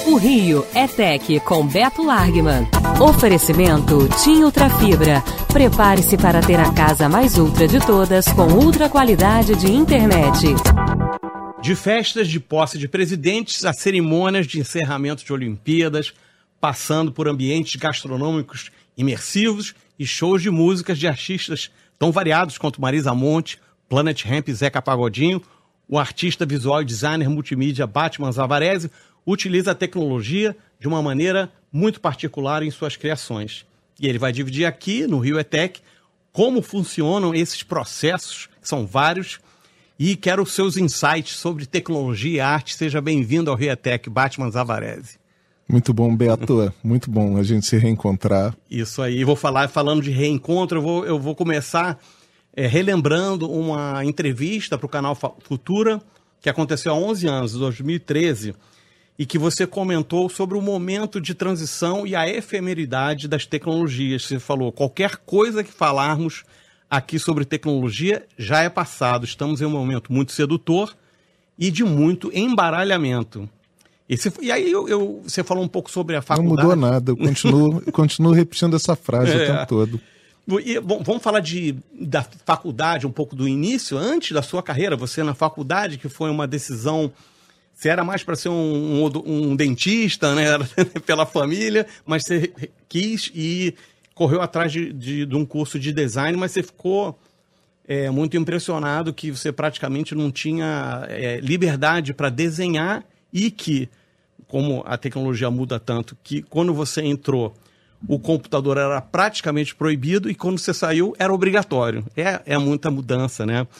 O Rio é Tech com Beto Largman. Oferecimento TIM Ultrafibra. Prepare-se para ter a casa mais ultra de todas com ultra qualidade de internet. De festas de posse de presidentes a cerimônias de encerramento de Olimpíadas, passando por ambientes gastronômicos imersivos e shows de músicas de artistas tão variados quanto Marisa Monte, Planet Hemp e Zeca Pagodinho, o artista visual e designer multimídia Batman Zavarese utiliza a tecnologia de uma maneira muito particular em suas criações. E ele vai dividir aqui, no Rio Tech, como funcionam esses processos, que são vários, e quero os seus insights sobre tecnologia e arte. Seja bem-vindo ao Rio Tech, Batman Zavarese. Muito bom, Beto. Muito bom a gente se reencontrar. Isso aí. Falando de reencontro, eu vou começar relembrando uma entrevista para o canal Futura, que aconteceu há 11 anos, em 2013, e que você comentou sobre o momento de transição e a efemeridade das tecnologias. Você falou, qualquer coisa que falarmos aqui sobre tecnologia já é passado. Estamos em um momento muito sedutor e de muito embaralhamento. E aí você falou um pouco sobre a faculdade. Não mudou nada, eu continuo repetindo essa frase o tempo todo. E, bom, vamos falar da faculdade, um pouco do início, antes da sua carreira. Você na faculdade, que foi uma decisão... Você era mais para ser um dentista, né? Era pela família, mas você quis e correu atrás de um curso de design, mas você ficou muito impressionado que você praticamente não tinha liberdade para desenhar e que, como a tecnologia muda tanto, que quando você entrou, o computador era praticamente proibido e quando você saiu era obrigatório. É muita mudança, né?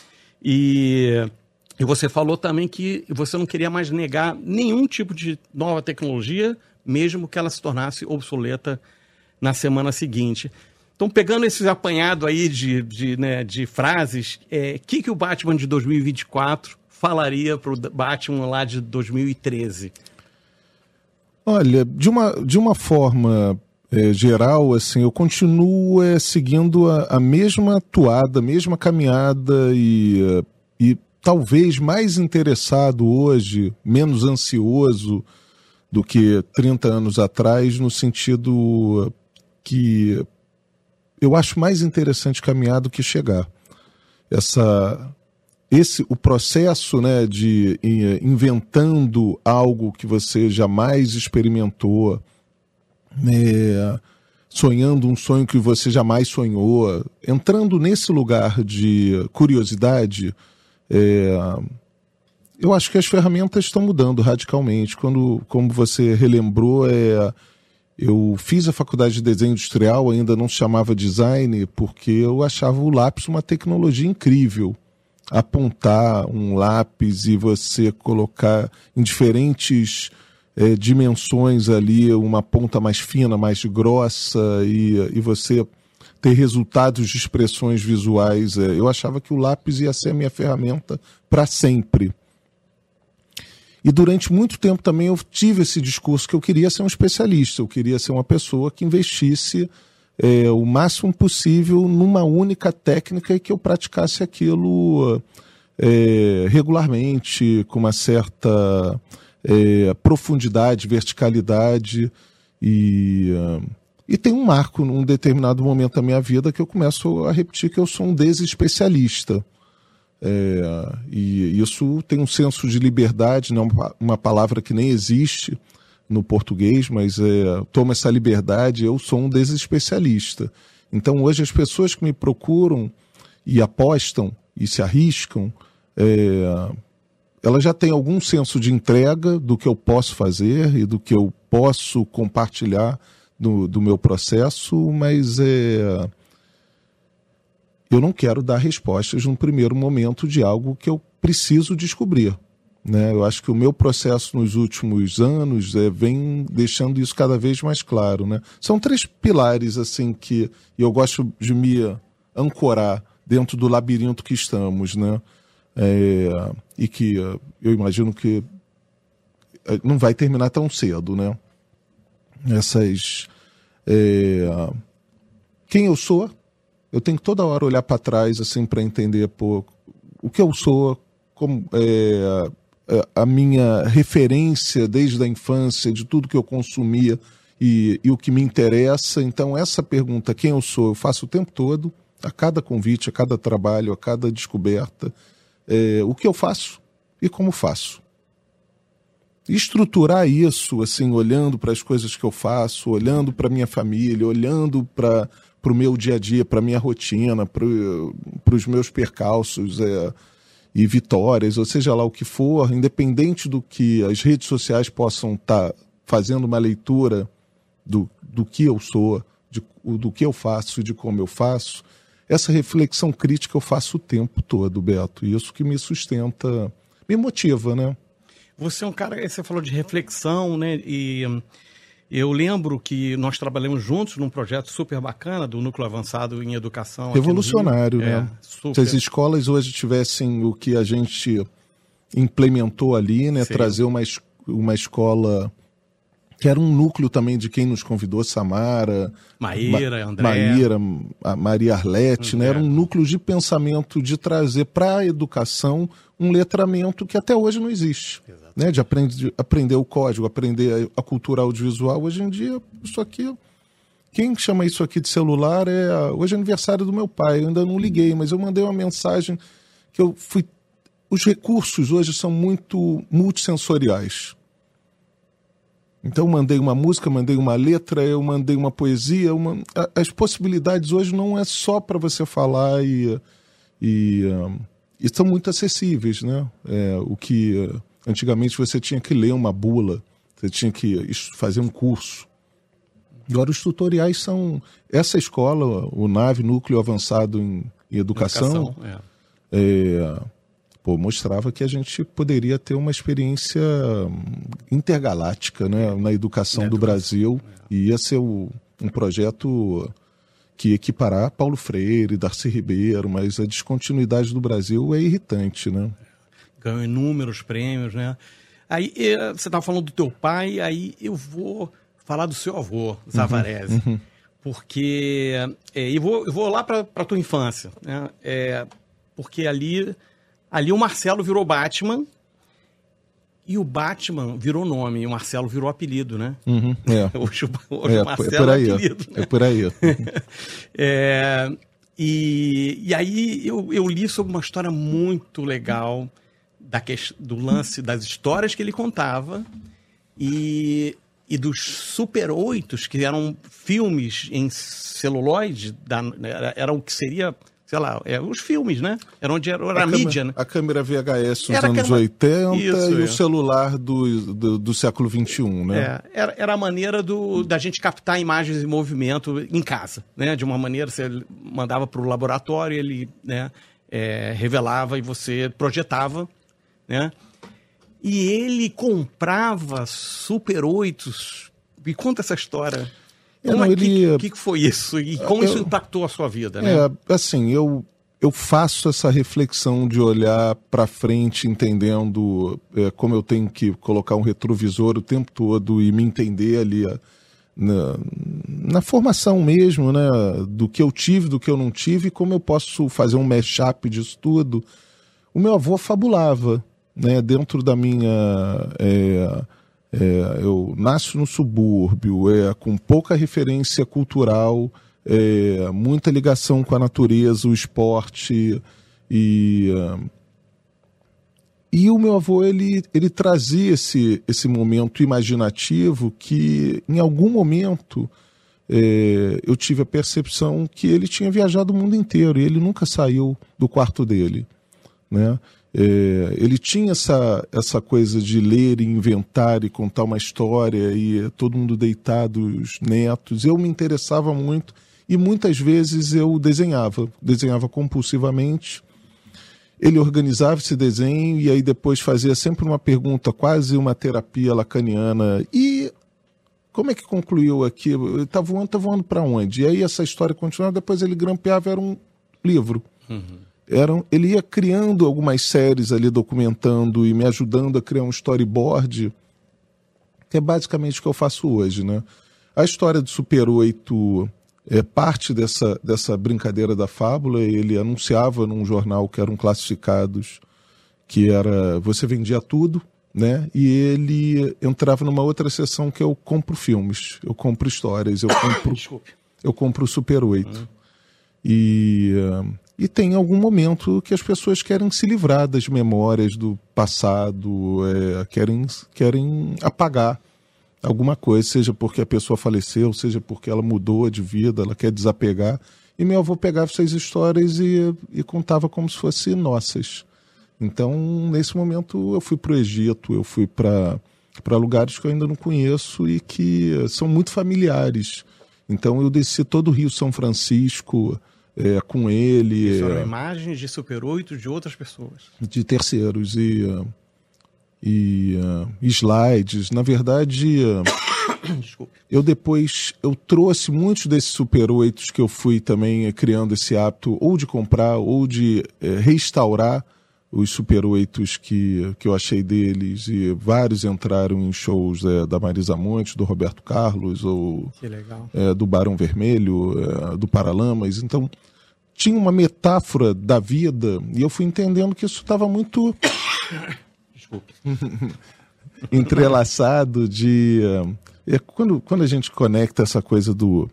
E você falou também que você não queria mais negar nenhum tipo de nova tecnologia, mesmo que ela se tornasse obsoleta na semana seguinte. Então, pegando esse apanhado aí de frases, que o Batman de 2024 falaria para o Batman lá de 2013? Olha, de uma forma geral, assim, eu continuo seguindo a mesma toada, a mesma caminhada e talvez mais interessado hoje, menos ansioso do que 30 anos atrás, no sentido que eu acho mais interessante caminhar do que chegar. O processo, né, de inventando algo que você jamais experimentou, sonhando um sonho que você jamais sonhou, entrando nesse lugar de curiosidade, eu acho que as ferramentas estão mudando radicalmente. Como você relembrou, eu fiz a faculdade de desenho industrial, ainda não se chamava design, porque eu achava o lápis uma tecnologia incrível. Apontar um lápis e você colocar em diferentes dimensões ali, uma ponta mais fina, mais grossa, e você ter resultados de expressões visuais. Eu achava que o lápis ia ser a minha ferramenta para sempre. E durante muito tempo também eu tive esse discurso que eu queria ser um especialista, eu queria ser uma pessoa que investisse o máximo possível numa única técnica e que eu praticasse aquilo regularmente, com uma certa profundidade, verticalidade. E tem um marco num determinado momento da minha vida que eu começo a repetir que eu sou um desespecialista. E isso tem um senso de liberdade, não uma palavra que nem existe no português, mas tomo essa liberdade, eu sou um desespecialista. Então hoje as pessoas que me procuram e apostam e se arriscam, elas já têm algum senso de entrega do que eu posso fazer e do que eu posso compartilhar do meu processo, mas eu não quero dar respostas num primeiro momento de algo que eu preciso descobrir, né? Eu acho que o meu processo nos últimos anos vem deixando isso cada vez mais claro, né? São 3 pilares assim que eu gosto de me ancorar dentro do labirinto que estamos, né? E que eu imagino que não vai terminar tão cedo, né? Quem eu sou, eu tenho que toda hora olhar para trás assim para entender o que eu sou, como a minha referência desde a infância, de tudo que eu consumia e o que me interessa. Então, essa pergunta, quem eu sou, eu faço o tempo todo, a cada convite, a cada trabalho, a cada descoberta, o que eu faço e como faço. Estruturar isso, assim, olhando para as coisas que eu faço, olhando para minha família, olhando para o meu dia a dia, para a minha rotina, para os meus percalços e vitórias, ou seja lá o que for, independente do que as redes sociais possam estar fazendo uma leitura do que eu sou, do que eu faço e de como eu faço, essa reflexão crítica eu faço o tempo todo, Beto. E isso que me sustenta, me motiva, né? Você é um cara, você falou de reflexão, né? E eu lembro que nós trabalhamos juntos num projeto super bacana do Núcleo Avançado em Educação. Revolucionário, né? Se as escolas hoje tivessem o que a gente implementou ali, né? Sim. Trazer uma escola que era um núcleo também de quem nos convidou, Samara, a Maria Arlete, né? Era um núcleo de pensamento de trazer para a educação um letramento que até hoje não existe. Né? De aprender o código, aprender a cultura audiovisual. Hoje em dia, isso aqui... Quem chama isso aqui de celular hoje é aniversário do meu pai. Eu ainda não liguei, mas eu mandei uma mensagem que os recursos hoje são muito multissensoriais. Então eu mandei uma música, mandei uma letra, eu mandei uma poesia. As possibilidades hoje não é só para você falar e são muito acessíveis, né? O que antigamente você tinha que ler uma bula, você tinha que fazer um curso. Agora os tutoriais são... Essa escola, o NAVE, Núcleo Avançado em Educação, mostrava que a gente poderia ter uma experiência intergaláctica, né, na educação do Brasil. E ia ser um projeto que equiparar Paulo Freire, Darcy Ribeiro, mas a descontinuidade do Brasil é irritante, né? Ganhou inúmeros prêmios, né? Aí você estava falando do teu pai, aí eu vou falar do seu avô, Zavarese, porque eu vou lá para a tua infância, né? Porque ali o Marcelo virou Batman e o Batman virou nome e o Marcelo virou apelido, né? Hoje o Marcelo é apelido. Né? É por aí. E aí eu li sobre uma história muito legal do lance das histórias que ele contava e dos Super 8s, que eram filmes em celuloide, era o que seria... sei lá, os filmes, né? Era onde era a mídia, né? A câmera VHS nos anos 80 e o celular do século XXI, né? Era a maneira da gente captar imagens em movimento em casa, né? De uma maneira, você mandava para o laboratório, ele, né, revelava e você projetava, né? E ele comprava Super 8s. Me conta essa história. O que foi isso? E como isso impactou a sua vida, né? Assim, eu faço essa reflexão de olhar para frente, entendendo como eu tenho que colocar um retrovisor o tempo todo e me entender ali na formação mesmo, né? Do que eu tive, do que eu não tive, e como eu posso fazer um mashup disso tudo. O meu avô fabulava, né? Dentro da minha... eu nasço no subúrbio, com pouca referência cultural, muita ligação com a natureza, o esporte, e o meu avô ele trazia esse momento imaginativo que em algum momento eu tive a percepção que ele tinha viajado o mundo inteiro e ele nunca saiu do quarto dele, né? Ele tinha essa coisa de ler e inventar e contar uma história e todo mundo deitado, os netos. Eu me interessava muito e muitas vezes eu desenhava compulsivamente. Ele organizava esse desenho e aí depois fazia sempre uma pergunta, quase uma terapia lacaniana. E como é que concluiu aqui? Ele tá voando para onde? E aí essa história continuava, depois ele grampeava, era um livro. Ele ia criando algumas séries ali, documentando e me ajudando a criar um storyboard, que é basicamente o que eu faço hoje, né? A história do Super 8 é parte dessa brincadeira da fábula. Ele anunciava num jornal que eram classificados que era, você vendia tudo, né? E ele entrava numa outra seção que eu compro filmes, eu compro histórias, eu compro o Super 8. E tem algum momento que as pessoas querem se livrar das memórias do passado, querem apagar alguma coisa, seja porque a pessoa faleceu, seja porque ela mudou de vida, ela quer desapegar. E meu avô pegava essas histórias e contava como se fossem nossas. Então, nesse momento, eu fui para o Egito, eu fui para lugares que eu ainda não conheço e que são muito familiares. Então, eu desci todo o Rio São Francisco com ele. Isso eram imagens de Super 8 de outras pessoas. De terceiros e slides. Na verdade, eu trouxe muitos desses Super 8 que eu fui também criando esse hábito ou de comprar ou de restaurar os Super 8 que eu achei deles, e vários entraram em shows da Marisa Monte, do Roberto Carlos, ou que legal. Do Barão Vermelho, do Paralamas. Então, tinha uma metáfora da vida, e eu fui entendendo que isso estava muito entrelaçado de... quando a gente conecta essa coisa do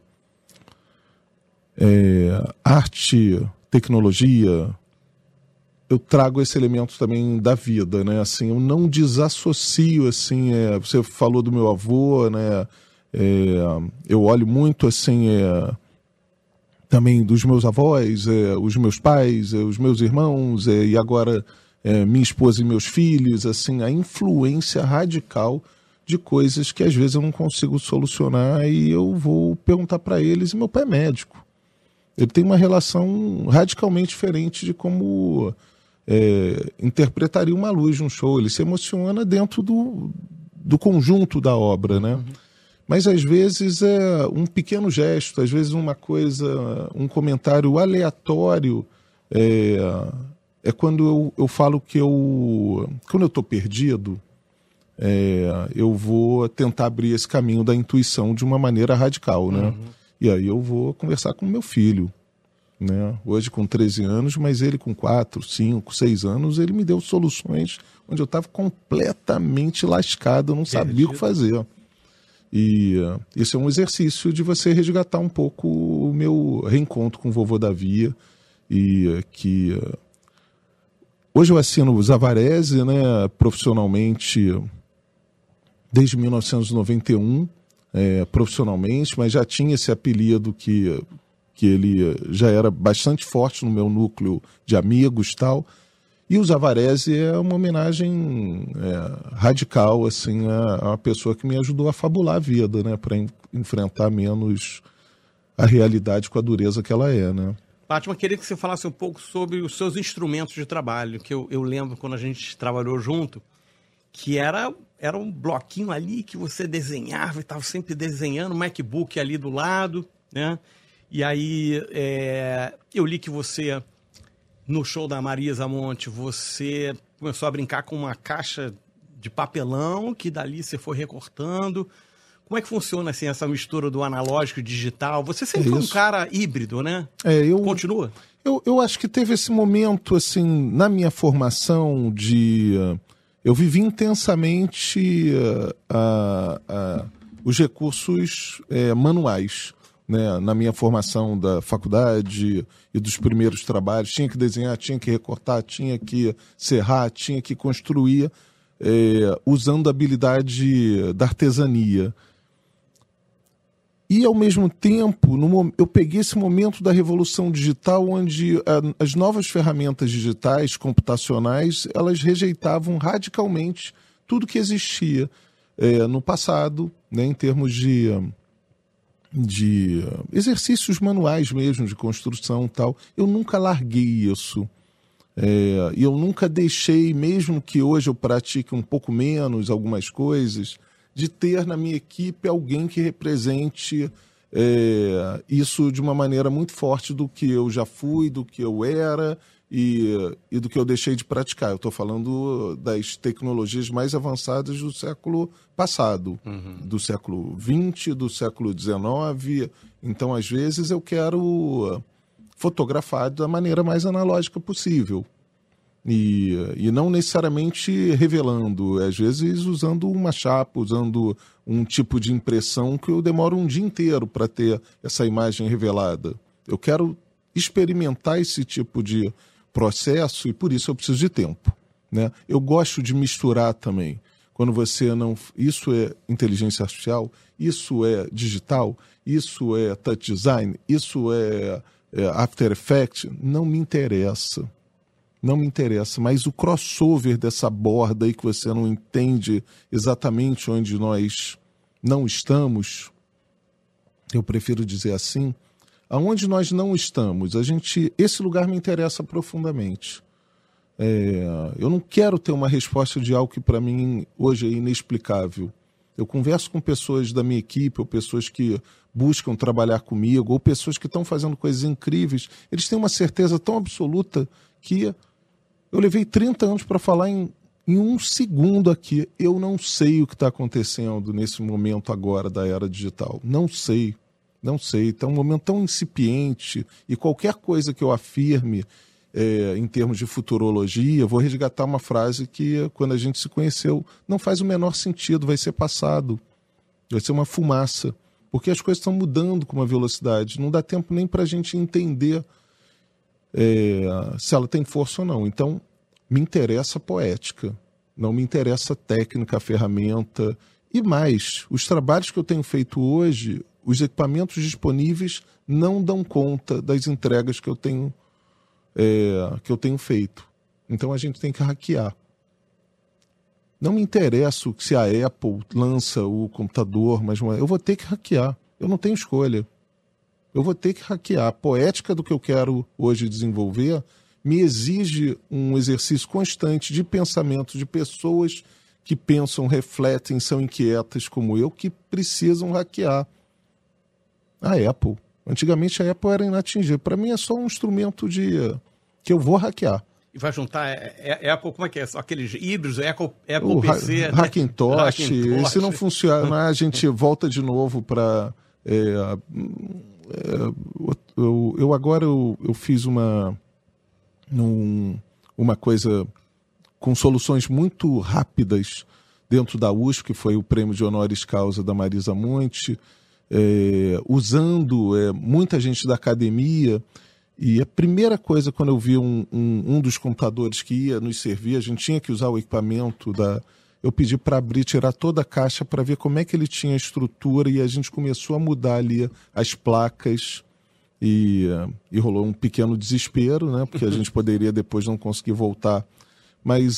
arte, tecnologia, eu trago esse elemento também da vida, né? Assim, eu não desassocio, assim, você falou do meu avô, né? Eu olho muito, assim, também dos meus avós, os meus pais, os meus irmãos, e agora minha esposa e meus filhos, assim, a influência radical de coisas que às vezes eu não consigo solucionar e eu vou perguntar para eles, e meu pai é médico. Ele tem uma relação radicalmente diferente de como interpretaria uma luz de um show. Ele se emociona dentro do conjunto da obra, né? Mas às vezes é um pequeno gesto, às vezes uma coisa, um comentário aleatório. É quando eu falo que quando eu estou perdido, eu vou tentar abrir esse caminho da intuição de uma maneira radical, né? E aí eu vou conversar com meu filho, né? Hoje com 13 anos, mas ele com 4, 5, 6 anos, ele me deu soluções onde eu estava completamente lascado, eu não sabia o que fazer. E isso é um exercício de você resgatar um pouco o meu reencontro com o vovô Davi, e que hoje eu assino o Zavarese, né, profissionalmente desde 1991, profissionalmente, mas já tinha esse apelido que ele já era bastante forte no meu núcleo de amigos e tal. E o Zavarese é uma homenagem radical, assim, a uma pessoa que me ajudou a fabular a vida, né, para enfrentar menos a realidade com a dureza que ela é, né. Fátima, queria que você falasse um pouco sobre os seus instrumentos de trabalho, que eu lembro quando a gente trabalhou junto, que era um bloquinho ali que você desenhava e estava sempre desenhando, um MacBook ali do lado, né? E aí eu li que você, no show da Marisa Monte, você começou a brincar com uma caixa de papelão, que dali você foi recortando. Como é que funciona assim, essa mistura do analógico e digital? Você sempre foi um cara híbrido, né? Continua? Eu acho que teve esse momento, assim, na minha formação eu vivi intensamente os recursos manuais, né? Na minha formação da faculdade e dos primeiros trabalhos. Tinha que desenhar, tinha que recortar, tinha que serrar, tinha que construir, usando a habilidade da artesania. E, ao mesmo tempo, eu peguei esse momento da revolução digital, onde as novas ferramentas digitais, computacionais, elas rejeitavam radicalmente tudo que existia no passado, né, em termos de exercícios manuais mesmo, de construção e tal. Eu nunca larguei isso. E eu nunca deixei, mesmo que hoje eu pratique um pouco menos algumas coisas, de ter na minha equipe alguém que represente isso de uma maneira muito forte do que eu já fui, do que eu era e do que eu deixei de praticar. Eu estou falando das tecnologias mais avançadas do século passado, do século XX, do século XIX. Então, às vezes, eu quero fotografar da maneira mais analógica possível, E não necessariamente revelando, às vezes usando uma chapa, usando um tipo de impressão que eu demoro um dia inteiro para ter essa imagem revelada. Eu quero experimentar esse tipo de processo e por isso eu preciso de tempo, né? Eu gosto de misturar também. Quando você não... Isso é inteligência artificial, isso é digital, isso é touch design, isso é After Effects, não me interessa. Não me interessa, mas o crossover dessa borda aí que você não entende exatamente onde nós não estamos, eu prefiro dizer assim, aonde nós não estamos, esse lugar me interessa profundamente. Eu não quero ter uma resposta de algo que para mim hoje é inexplicável. Eu converso com pessoas da minha equipe, ou pessoas que buscam trabalhar comigo, ou pessoas que estão fazendo coisas incríveis. Eles têm uma certeza tão absoluta que eu levei 30 anos para falar em um segundo aqui. Eu não sei o que está acontecendo nesse momento agora da era digital. Não sei. Está um momento tão incipiente e qualquer coisa que eu afirme em termos de futurologia, vou resgatar uma frase que quando a gente se conheceu não faz o menor sentido, vai ser passado. Vai ser uma fumaça. Porque as coisas estão mudando com uma velocidade. Não dá tempo nem para a gente entender se ela tem força ou não. Então, me interessa a poética, não me interessa a técnica, a ferramenta. E mais, os trabalhos que eu tenho feito hoje, os equipamentos disponíveis não dão conta das entregas que eu tenho feito. Então, a gente tem que hackear. Não me interessa se a Apple lança o computador, mas eu vou ter que hackear. Eu não tenho escolha. Eu vou ter que hackear. A poética do que eu quero hoje desenvolver me exige um exercício constante de pensamento de pessoas que pensam, refletem, são inquietas como eu, que precisam hackear. A Apple. Antigamente a Apple era inatingível. Para mim é só um instrumento que eu vou hackear. E vai juntar Apple, como é que é? Aqueles híbridos, Apple PC... Hackintosh. E se não funcionar, a gente volta de novo para... eu fiz uma coisa com soluções muito rápidas dentro da USP, que foi o prêmio de honoris causa da Marisa Monte, usando muita gente da academia. E a primeira coisa, quando eu vi um dos computadores que ia nos servir, a gente tinha que usar o equipamento eu pedi para abrir, tirar toda a caixa para ver como é que ele tinha a estrutura, e a gente começou a mudar ali as placas e rolou um pequeno desespero, né? Porque a gente poderia depois não conseguir voltar. Mas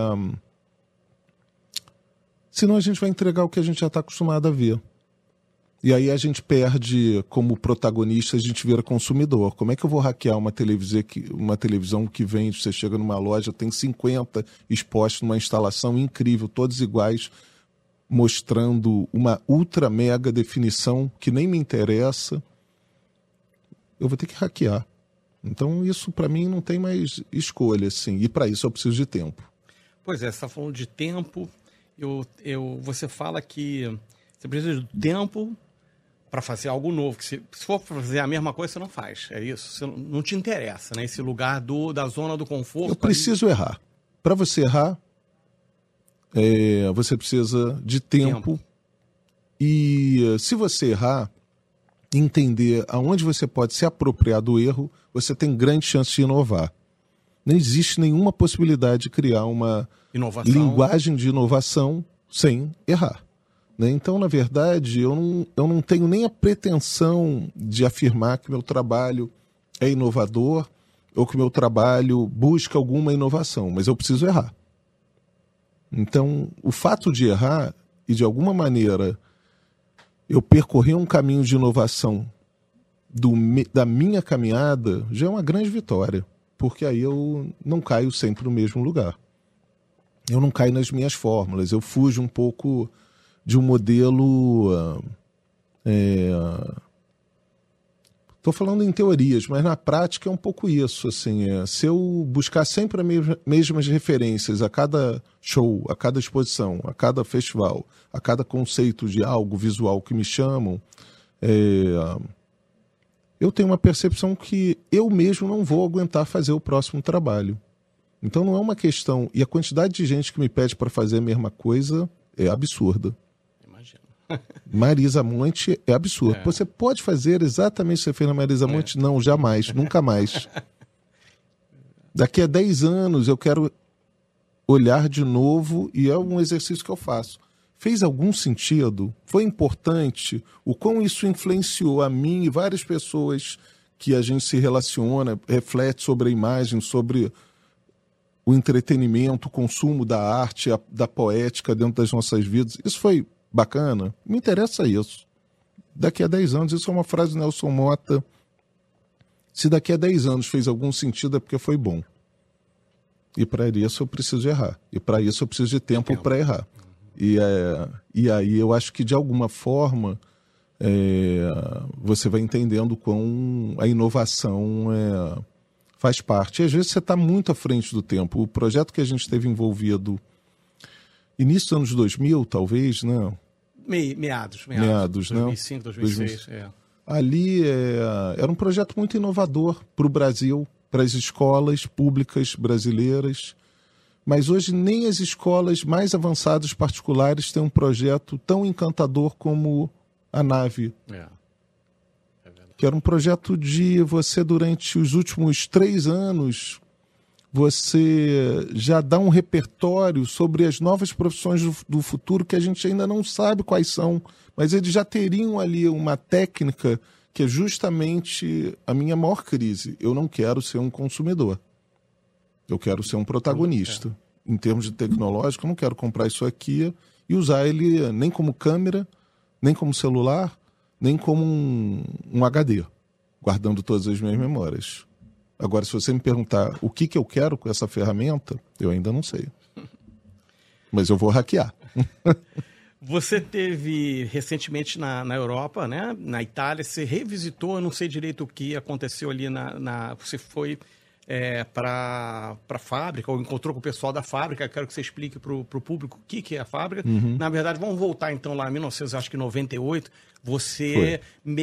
senão a gente vai entregar o que a gente já está acostumado a ver. E aí a gente perde, como protagonista, a gente vira consumidor. Como é que eu vou hackear uma televisão que vende, você chega numa loja, tem 50 expostos numa instalação incrível, todos iguais, mostrando uma ultra mega definição que nem me interessa. Eu vou ter que hackear. Então isso para mim não tem mais escolha, assim. E para isso eu preciso de tempo. Pois é, você está falando de tempo. Você fala que você precisa de tempo para fazer algo novo. Que se for fazer a mesma coisa, você não faz. É isso. Você não te interessa, né? Esse lugar da zona do conforto. Eu preciso errar. Para você errar, você precisa de tempo. E se você errar, entender aonde você pode se apropriar do erro, você tem grande chance de inovar. Não existe nenhuma possibilidade de criar uma linguagem de inovação sem errar. Né? Então, na verdade, eu não tenho nem a pretensão de afirmar que meu trabalho é inovador ou que meu trabalho busca alguma inovação, mas eu preciso errar. Então, o fato de errar e, de alguma maneira, eu percorrer um caminho de inovação da minha caminhada já é uma grande vitória, porque aí eu não caio sempre no mesmo lugar. Eu não caio nas minhas fórmulas, eu fujo um pouco de um modelo... Estou falando em teorias, mas na prática é um pouco isso. Assim, se eu buscar sempre as mesmas referências a cada show, a cada exposição, a cada festival, a cada conceito de algo visual que me chamam, eu tenho uma percepção que eu mesmo não vou aguentar fazer o próximo trabalho. Então não é uma questão... E a quantidade de gente que me pede para fazer a mesma coisa é absurda. Imagino. Marisa Monte é absurdo. Você pode fazer exatamente o que você fez na Marisa Monte? Não, jamais, nunca mais. Daqui a 10 anos eu quero olhar de novo e é um exercício que eu faço. Fez algum sentido? Foi importante? O quão isso influenciou a mim e várias pessoas que a gente se relaciona, reflete sobre a imagem, sobre o entretenimento, o consumo da arte, da poética dentro das nossas vidas. Isso foi bacana? Me interessa isso. Daqui a 10 anos, isso é uma frase do Nelson Motta. Se daqui a 10 anos fez algum sentido é porque foi bom. E para isso eu preciso errar. E para isso eu preciso de tempo para errar. E aí eu acho que de alguma forma você vai entendendo como a inovação faz parte. E às vezes você está muito à frente do tempo. O projeto que a gente esteve envolvido início dos anos 2000, talvez, né? Meados, né? 2005, 2006. Ali era um projeto muito inovador para o Brasil, para as escolas públicas brasileiras. Mas hoje nem as escolas mais avançadas particulares têm um projeto tão encantador como a Nave. Que era um projeto de você, durante os últimos 3 anos, você já dá um repertório sobre as novas profissões do futuro que a gente ainda não sabe quais são, mas eles já teriam ali uma técnica que é justamente a minha maior crise. Eu não quero ser um consumidor. Eu quero ser um protagonista. Em termos de tecnológico, eu não quero comprar isso aqui e usar ele nem como câmera, nem como celular, nem como um HD, guardando todas as minhas memórias. Agora, se você me perguntar o que eu quero com essa ferramenta, eu ainda não sei. Mas eu vou hackear. Você teve recentemente na Europa, né? Na Itália, você revisitou, eu não sei direito o que aconteceu ali você foi para a fábrica, ou encontrou com o pessoal da fábrica. Quero que você explique para o público o que é a fábrica. Na verdade, vamos voltar então lá em 1998, você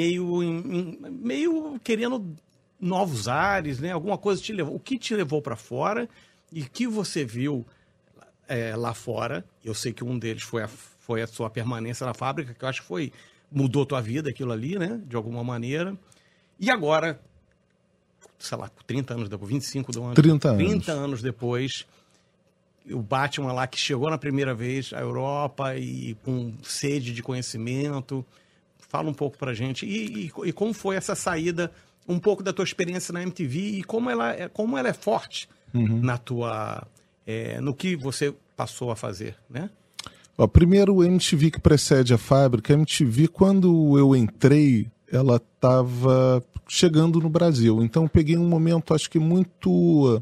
meio querendo novos ares, né? Alguma coisa te levou. O que te levou para fora e o que você viu lá fora? Eu sei que um deles foi a sua permanência na fábrica, que eu acho que mudou tua vida aquilo ali, né? De alguma maneira. E agora, sei lá, 30 anos depois, 25 do ano. 30 anos depois, o Batman lá que chegou na primeira vez à Europa e com sede de conhecimento. Fala um pouco pra gente. E como foi essa saída, um pouco da tua experiência na MTV e como ela é forte na tua, no que você passou a fazer, né? Primeiro, o MTV que precede a fábrica. A MTV, quando eu entrei, ela estava chegando no Brasil. Então, eu peguei um momento, acho que muito...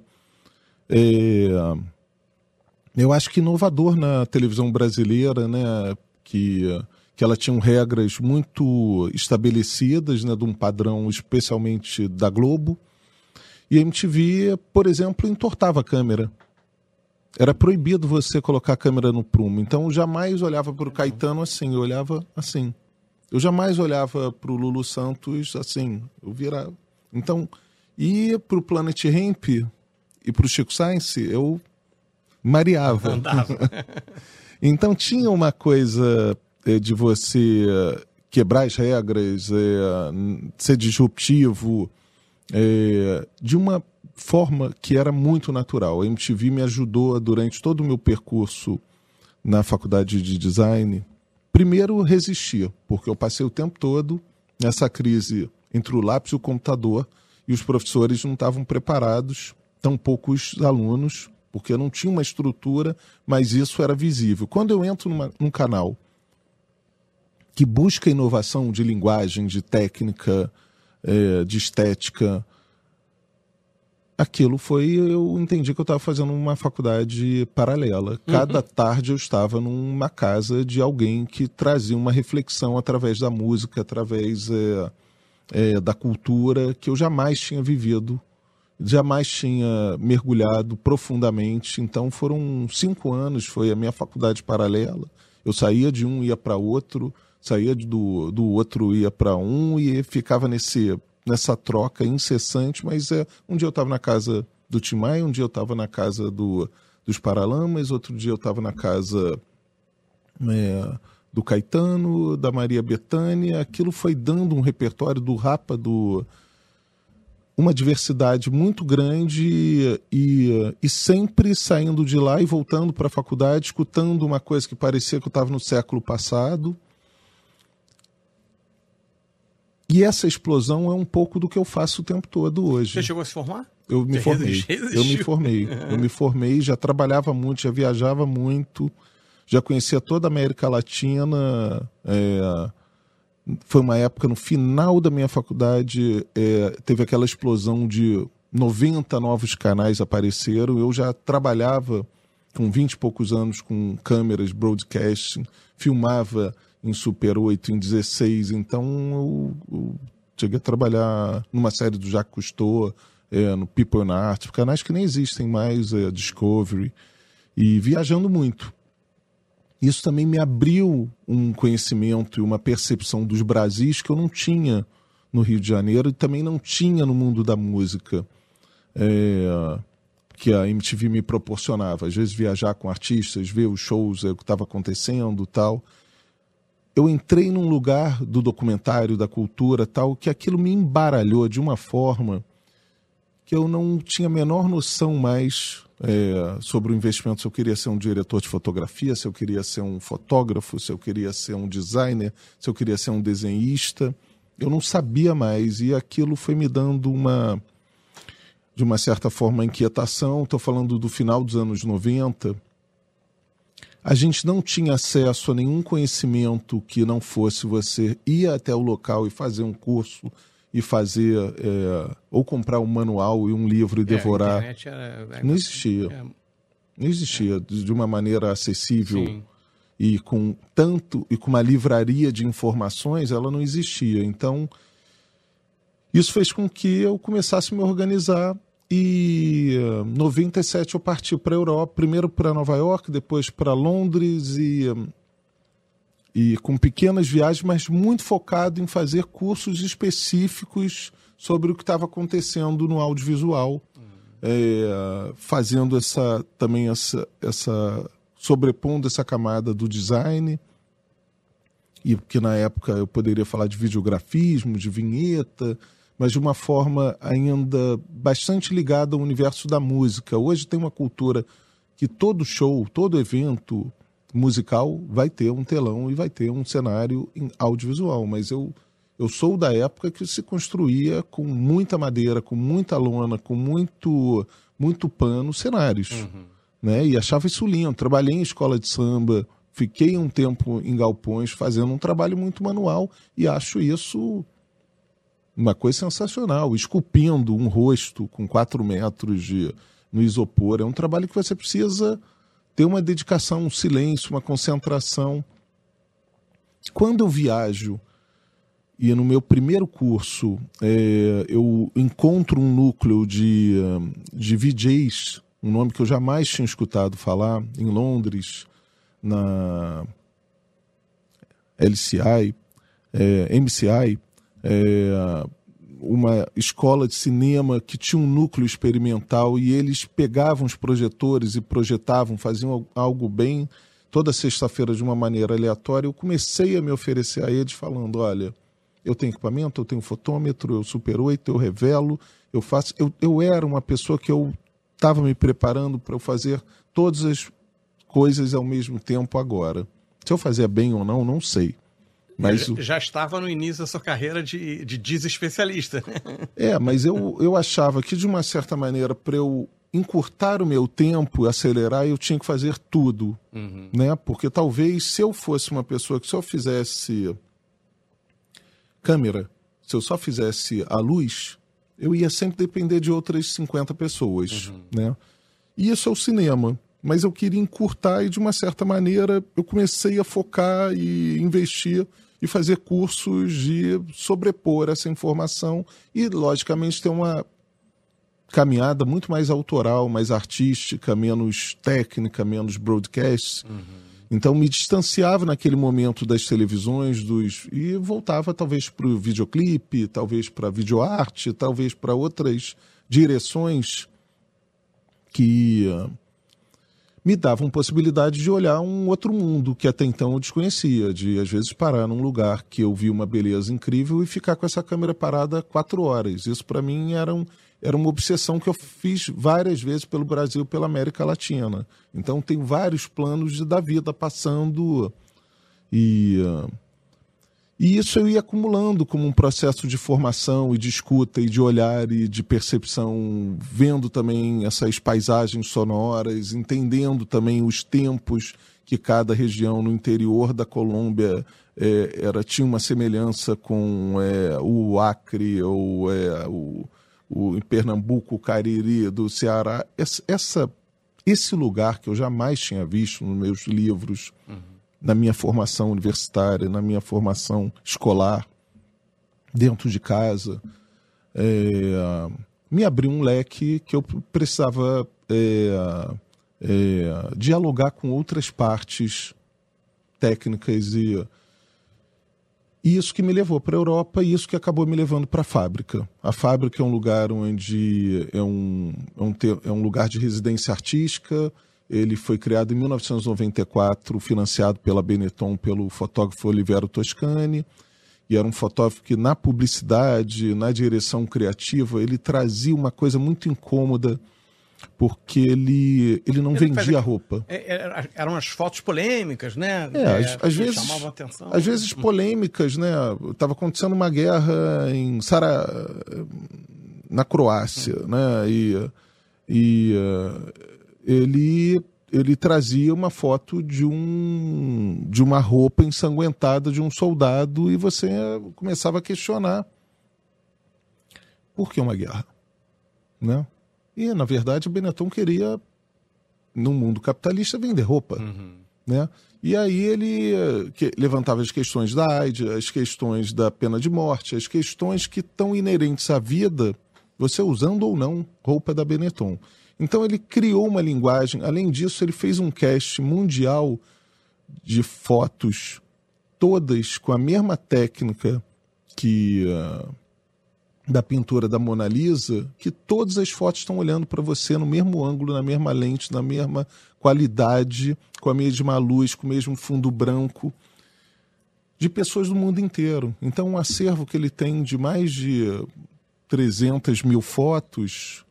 eu acho que inovador na televisão brasileira, né? Que ela tinha regras muito estabelecidas, né? De um padrão especialmente da Globo. E a MTV, por exemplo, entortava a câmera. Era proibido você colocar a câmera no prumo. Então, eu jamais olhava para o Caetano assim, eu olhava assim. Eu jamais olhava para o Lulu Santos assim, eu virava. Então, e para o Planet Hemp e para o Chico Sainz, eu mareava. Então, tinha uma coisa de você quebrar as regras, ser disruptivo, de uma forma que era muito natural. A MTV me ajudou durante todo o meu percurso na faculdade de design. Primeiro, resistir, porque eu passei o tempo todo nessa crise entre o lápis e o computador e os professores não estavam preparados, tão poucos alunos, porque não tinha uma estrutura, mas isso era visível. Quando eu entro num canal que busca inovação de linguagem, de técnica, de estética, eu entendi que eu estava fazendo uma faculdade paralela. Cada tarde eu estava numa casa de alguém que trazia uma reflexão através da música, através da cultura, que eu jamais tinha vivido, jamais tinha mergulhado profundamente. Então foram 5 anos, foi a minha faculdade paralela. Eu saía de um, ia para outro, saía do outro, ia para um, e ficava nessa troca incessante. Mas um dia eu estava na casa do Tim Maia, um dia eu estava na casa dos Paralamas, outro dia eu estava na casa do Caetano, da Maria Bethânia. Aquilo foi dando um repertório do Rapa, uma diversidade muito grande e sempre saindo de lá e voltando para a faculdade, escutando uma coisa que parecia que eu estava no século passado. E essa explosão é um pouco do que eu faço o tempo todo hoje. Você chegou a se formar? Eu me formei, já trabalhava muito, já viajava muito, já conhecia toda a América Latina. Foi uma época, no final da minha faculdade, teve aquela explosão de 90 novos canais apareceram. Eu já trabalhava com 20 e poucos anos com câmeras, broadcasting, filmava em Super 8, em 16, então eu cheguei a trabalhar numa série do Jacques Cousteau, no People and Art, canais que nem existem mais, Discovery, e viajando muito. Isso também me abriu um conhecimento e uma percepção dos Brasis que eu não tinha no Rio de Janeiro e também não tinha no mundo da música, que a MTV me proporcionava. Às vezes viajar com artistas, ver os shows, o que estava acontecendo e tal. Eu entrei num lugar do documentário, da cultura, tal, que aquilo me embaralhou de uma forma que eu não tinha a menor noção mais sobre o investimento, se eu queria ser um diretor de fotografia, se eu queria ser um fotógrafo, se eu queria ser um designer, se eu queria ser um desenhista. Eu não sabia mais e aquilo foi me dando de uma certa forma, inquietação. Estou falando do final dos anos 90. A gente não tinha acesso a nenhum conhecimento que não fosse você ir até o local e fazer um curso e fazer, ou comprar um manual e um livro e devorar. A internet não existia. Não existia de uma maneira acessível. Sim. E com uma livraria de informações, ela não existia. Então, isso fez com que eu começasse a me organizar. E em 97 eu parti para a Europa, primeiro para Nova York, depois para Londres e com pequenas viagens, mas muito focado em fazer cursos específicos sobre o que estava acontecendo no audiovisual, fazendo sobrepondo essa camada do design, e que na época eu poderia falar de videografismo, de vinheta, mas de uma forma ainda bastante ligada ao universo da música. Hoje tem uma cultura que todo show, todo evento musical vai ter um telão e vai ter um cenário audiovisual, mas eu sou da época que se construía com muita madeira, com muita lona, com muito pano, cenários. Né? E achava isso lindo. Trabalhei em escola de samba, fiquei um tempo em galpões fazendo um trabalho muito manual e acho isso uma coisa sensacional, esculpindo um rosto com 4 metros no isopor. É um trabalho que você precisa ter uma dedicação, um silêncio, uma concentração. Quando eu viajo, e no meu primeiro curso, eu encontro um núcleo de VJs, um nome que eu jamais tinha escutado falar, em Londres, na MCI, uma escola de cinema que tinha um núcleo experimental e eles pegavam os projetores e projetavam, faziam algo bem toda sexta-feira de uma maneira aleatória. Eu comecei a me oferecer a eles falando, olha, eu tenho equipamento, eu tenho fotômetro, eu Super 8, eu revelo, eu faço... Eu era uma pessoa que eu estava me preparando para eu fazer todas as coisas ao mesmo tempo agora. Se eu fazia bem ou não, não sei. Mas já estava no início da sua carreira de desespecialista. Mas eu achava que, de uma certa maneira, para eu encurtar o meu tempo, acelerar, eu tinha que fazer tudo. Né? Porque talvez, se eu fosse uma pessoa que só fizesse câmera, se eu só fizesse a luz, eu ia sempre depender de outras 50 pessoas. Né? E isso é o cinema. Mas eu queria encurtar e, de uma certa maneira, eu comecei a focar e investir e fazer cursos de sobrepor essa informação e, logicamente, ter uma caminhada muito mais autoral, mais artística, menos técnica, menos broadcast. Então, me distanciava naquele momento das televisões e voltava talvez para o videoclipe, talvez para a videoarte, talvez para outras direções que me davam possibilidade de olhar um outro mundo que até então eu desconhecia, de às vezes parar num lugar que eu vi uma beleza incrível e ficar com essa câmera parada 4 horas. Isso para mim era uma obsessão que eu fiz várias vezes pelo Brasil, pela América Latina. Então tenho vários planos da vida passando e isso eu ia acumulando como um processo de formação e de escuta e de olhar e de percepção, vendo também essas paisagens sonoras, entendendo também os tempos que cada região no interior da Colômbia tinha uma semelhança com o Acre ou em Pernambuco, o Cariri do Ceará. Esse lugar que eu jamais tinha visto nos meus livros, na minha formação universitária, na minha formação escolar, dentro de casa, me abriu um leque que eu precisava dialogar com outras partes técnicas e isso que me levou para a Europa e isso que acabou me levando para a Fábrica. A Fábrica é um lugar onde é um lugar de residência artística. Ele foi criado em 1994, financiado pela Benetton, pelo fotógrafo Oliviero Toscani, e era um fotógrafo que na publicidade, na direção criativa, ele trazia uma coisa muito incômoda, porque ele não vendia roupa. Eram as fotos polêmicas, né? Às vezes chamavam atenção. Às vezes polêmicas, né? Estava acontecendo uma guerra na Croácia, né? E ele trazia uma foto de uma roupa ensanguentada de um soldado e você começava a questionar por que uma guerra, né? E, na verdade, o Benetton queria, no mundo capitalista, vender roupa, né? E aí ele levantava as questões da AIDS, as questões da pena de morte, as questões que estão inerentes à vida, você usando ou não roupa da Benetton. Então ele criou uma linguagem, além disso ele fez um cast mundial de fotos, todas com a mesma técnica que da pintura da Mona Lisa, que todas as fotos estão olhando para você no mesmo ângulo, na mesma lente, na mesma qualidade, com a mesma luz, com o mesmo fundo branco, de pessoas do mundo inteiro. Então um acervo que ele tem de mais de 300 mil fotos,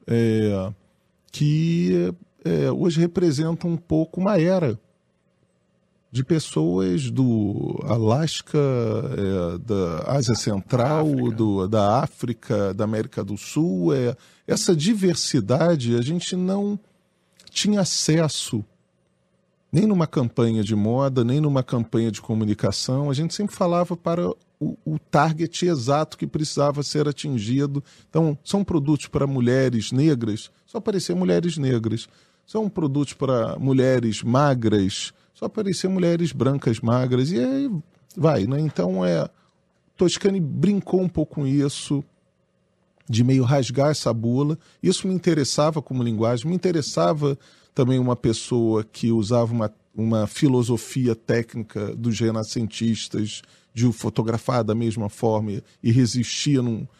que hoje representa um pouco uma era de pessoas do Alasca, da Ásia Central, da África, da América do Sul. Essa diversidade a gente não tinha acesso nem numa campanha de moda, nem numa campanha de comunicação. A gente sempre falava para o target exato que precisava ser atingido. Então, são produtos para mulheres negras, só apareciam mulheres negras. São produtos para mulheres magras, só apareciam mulheres brancas magras. E aí vai, né? Então, Toscani brincou um pouco com isso, de meio rasgar essa bula. Isso me interessava como linguagem, me interessava também uma pessoa que usava uma filosofia técnica dos renascentistas, de o fotografar da mesma forma e resistia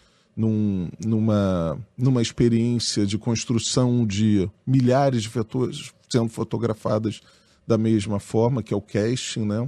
numa experiência de construção de milhares de fotos sendo fotografadas da mesma forma, que é o casting, né?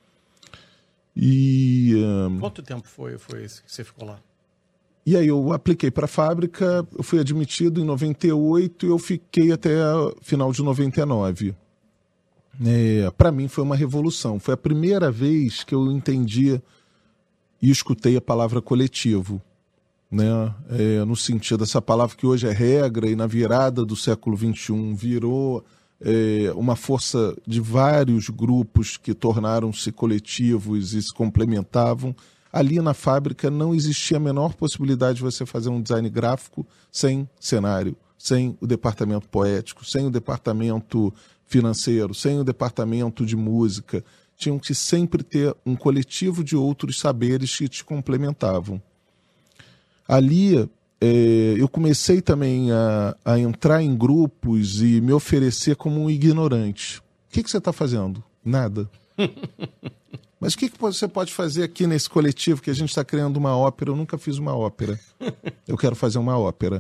E quanto tempo foi esse que você ficou lá? E aí eu apliquei para a Fábrica, eu fui admitido em 98 e eu fiquei até final de 99. Para mim foi uma revolução. Foi a primeira vez que eu entendi e escutei a palavra coletivo, né? No sentido dessa palavra que hoje é regra e na virada do século XXI virou uma força de vários grupos que tornaram-se coletivos e se complementavam. Ali na Fábrica não existia a menor possibilidade de você fazer um design gráfico sem cenário, sem o departamento poético, sem o departamento financeiro, sem o departamento de música. Tinham que sempre ter um coletivo de outros saberes que te complementavam. Ali eu comecei também a entrar em grupos e me oferecer como um ignorante. O que você está fazendo? Nada. Mas o que você pode fazer aqui nesse coletivo que a gente está criando uma ópera? Eu nunca fiz uma ópera. Eu quero fazer uma ópera.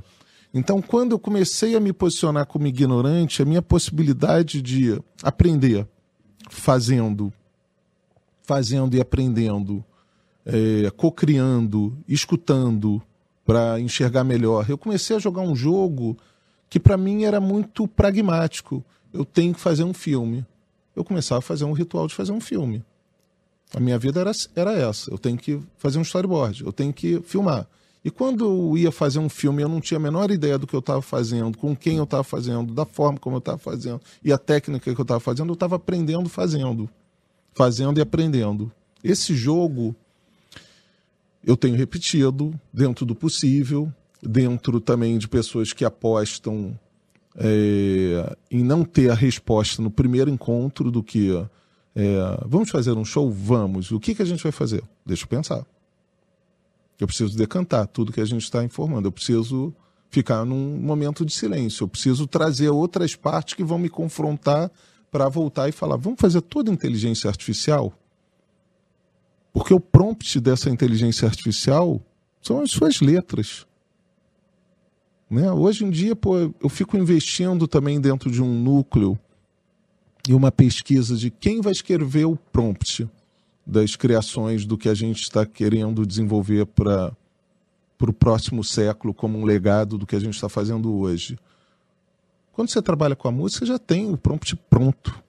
Então, quando eu comecei a me posicionar como ignorante, a minha possibilidade de aprender fazendo e aprendendo, co-criando, escutando para enxergar melhor. Eu comecei a jogar um jogo que para mim era muito pragmático. Eu tenho que fazer um filme. Eu começava a fazer um ritual de fazer um filme. A minha vida era essa. Eu tenho que fazer um storyboard, eu tenho que filmar. E quando eu ia fazer um filme, eu não tinha a menor ideia do que eu estava fazendo, com quem eu estava fazendo, da forma como eu estava fazendo e a técnica que eu estava fazendo, eu estava aprendendo fazendo e aprendendo. Esse jogo eu tenho repetido dentro do possível, dentro também de pessoas que apostam em não ter a resposta no primeiro encontro do que vamos fazer um show? Vamos. O que a gente vai fazer? Deixa eu pensar. Eu preciso decantar tudo que a gente está informando. Eu preciso ficar num momento de silêncio. Eu preciso trazer outras partes que vão me confrontar para voltar e falar, vamos fazer toda inteligência artificial? Porque o prompt dessa inteligência artificial são as suas letras. Né? Hoje em dia, eu fico investindo também dentro de um núcleo e uma pesquisa de quem vai escrever o prompt das criações do que a gente está querendo desenvolver para o próximo século como um legado do que a gente está fazendo hoje. Quando você trabalha com a música, já tem o prompt pronto.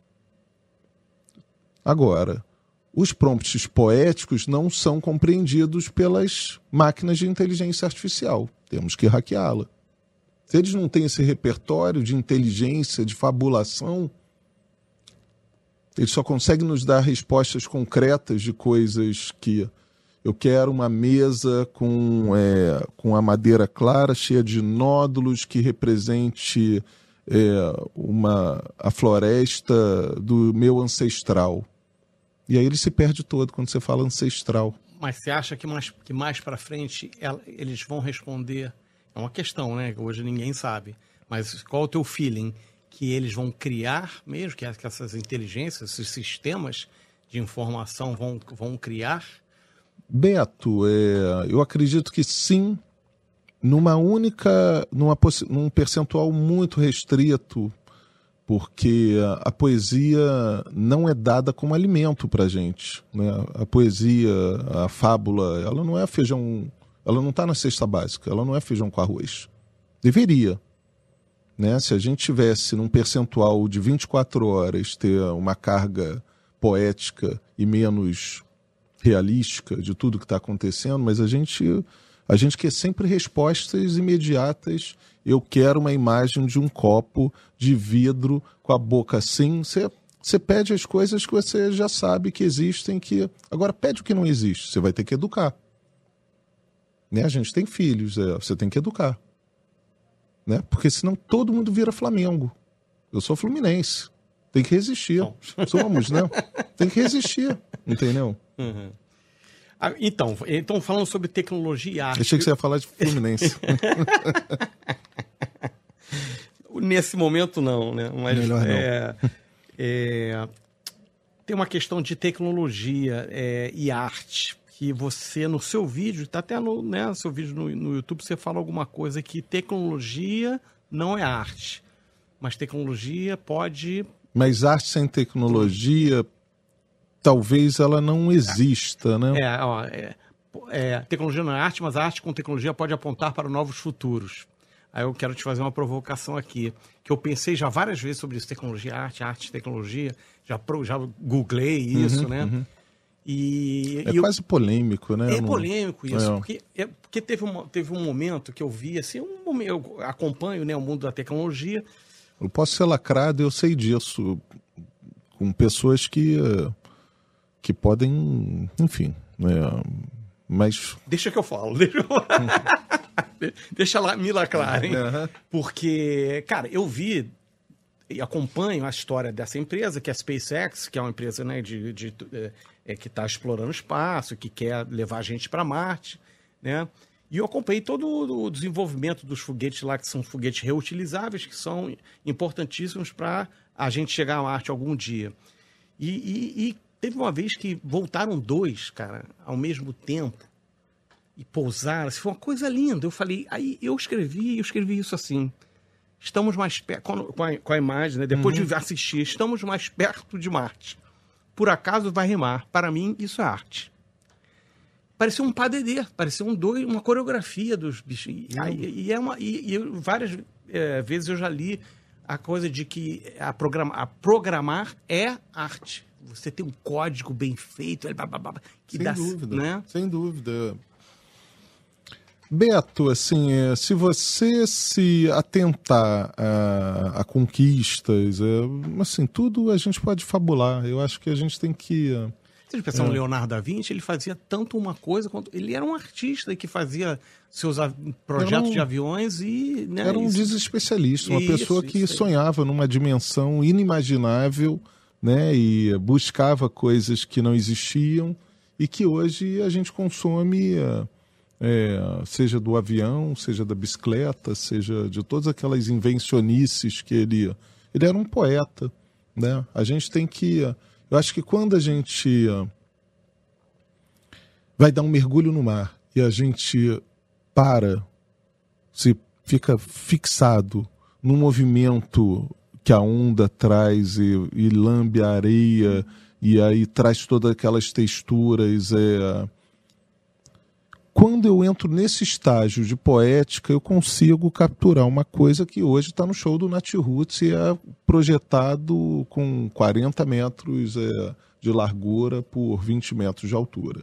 Agora, os prompts poéticos não são compreendidos pelas máquinas de inteligência artificial. Temos que hackeá-la. Se eles não têm esse repertório de inteligência, de fabulação, eles só conseguem nos dar respostas concretas de coisas que eu quero uma mesa com a madeira clara, cheia de nódulos, que represente a floresta do meu ancestral. E aí ele se perde todo quando você fala ancestral. Mas você acha que mais para frente eles vão responder? É uma questão, né? Hoje ninguém sabe. Mas qual é o teu feeling? Que eles vão criar mesmo, que essas inteligências, esses sistemas de informação vão criar? Beto, eu acredito que sim, num percentual muito restrito, porque a poesia não é dada como alimento para a gente. Né? A poesia, a fábula, ela não é feijão, ela não está na cesta básica, ela não é feijão com arroz. Deveria. Né? Se a gente tivesse num percentual de 24 horas ter uma carga poética e menos realística de tudo que está acontecendo, mas a gente quer sempre respostas imediatas. Eu quero uma imagem de um copo de vidro com a boca assim. Você pede as coisas que você já sabe que existem. Agora pede o que não existe. Você vai ter que educar. Né? A gente tem filhos, você tem que educar. Né? Porque senão todo mundo vira Flamengo. Eu sou fluminense. Tem que resistir. Somos, né? Tem que resistir. Entendeu? Uhum. Então, falando sobre tecnologia e arte... Achei que você ia falar de Fluminense. Nesse momento, não, né? Mas, melhor não. Tem uma questão de tecnologia e arte, que você, no seu vídeo, está até no seu vídeo no YouTube, você fala alguma coisa que tecnologia não é arte, mas tecnologia pode... Mas arte sem tecnologia, talvez ela não exista, né? Tecnologia não é arte, mas a arte com tecnologia pode apontar para novos futuros. Aí eu quero te fazer uma provocação aqui, que eu pensei já várias vezes sobre isso, tecnologia, arte, tecnologia, já googlei isso, né? Uhum. Quase polêmico, né? É polêmico isso, porque teve um momento que eu vi, assim, eu acompanho, né, o mundo da tecnologia. Eu posso ser lacrado, eu sei disso, com pessoas que podem, enfim, mas... Deixa que eu falo, deixa lá me lacrarem, porque, cara, eu vi e acompanho a história dessa empresa, que é a SpaceX, que é uma empresa, né, que está explorando o espaço, que quer levar a gente para Marte, né? E eu acompanhei todo o desenvolvimento dos foguetes lá, que são foguetes reutilizáveis, que são importantíssimos para a gente chegar a Marte algum dia. E teve uma vez que voltaram 2, cara, ao mesmo tempo. e pousar, assim, foi uma coisa linda. Eu falei, aí eu escrevi isso assim, estamos mais perto, com a imagem, né? Depois de assistir, estamos mais perto de Marte. Por acaso vai rimar. Para mim, isso é arte. Parecia um padedê, parecia uma coreografia dos bichos. E várias vezes eu já li a coisa de que programar é arte. Você tem um código bem feito, que sem dá, dúvida, né? Sem dúvida. Beto, assim, se você se atentar a conquistas, assim, tudo a gente pode fabular. Eu acho que a gente tem que... Você pensar no Leonardo da Vinci, ele fazia tanto uma coisa quanto... Ele era um artista que fazia seus projetos de aviões e... Né, era um desespecialista, uma pessoa que sonhava numa dimensão inimaginável, né, e buscava coisas que não existiam e que hoje a gente consome, seja do avião, seja da bicicleta, seja de todas aquelas invencionices que ele era um poeta, né? A gente tem que... Eu acho que quando a gente vai dar um mergulho no mar e a gente fica fixado no movimento que a onda traz e lambe a areia e aí traz todas aquelas texturas. Quando eu entro nesse estágio de poética, eu consigo capturar uma coisa que hoje está no show do Natiruts e é projetado com 40 metros de largura por 20 metros de altura.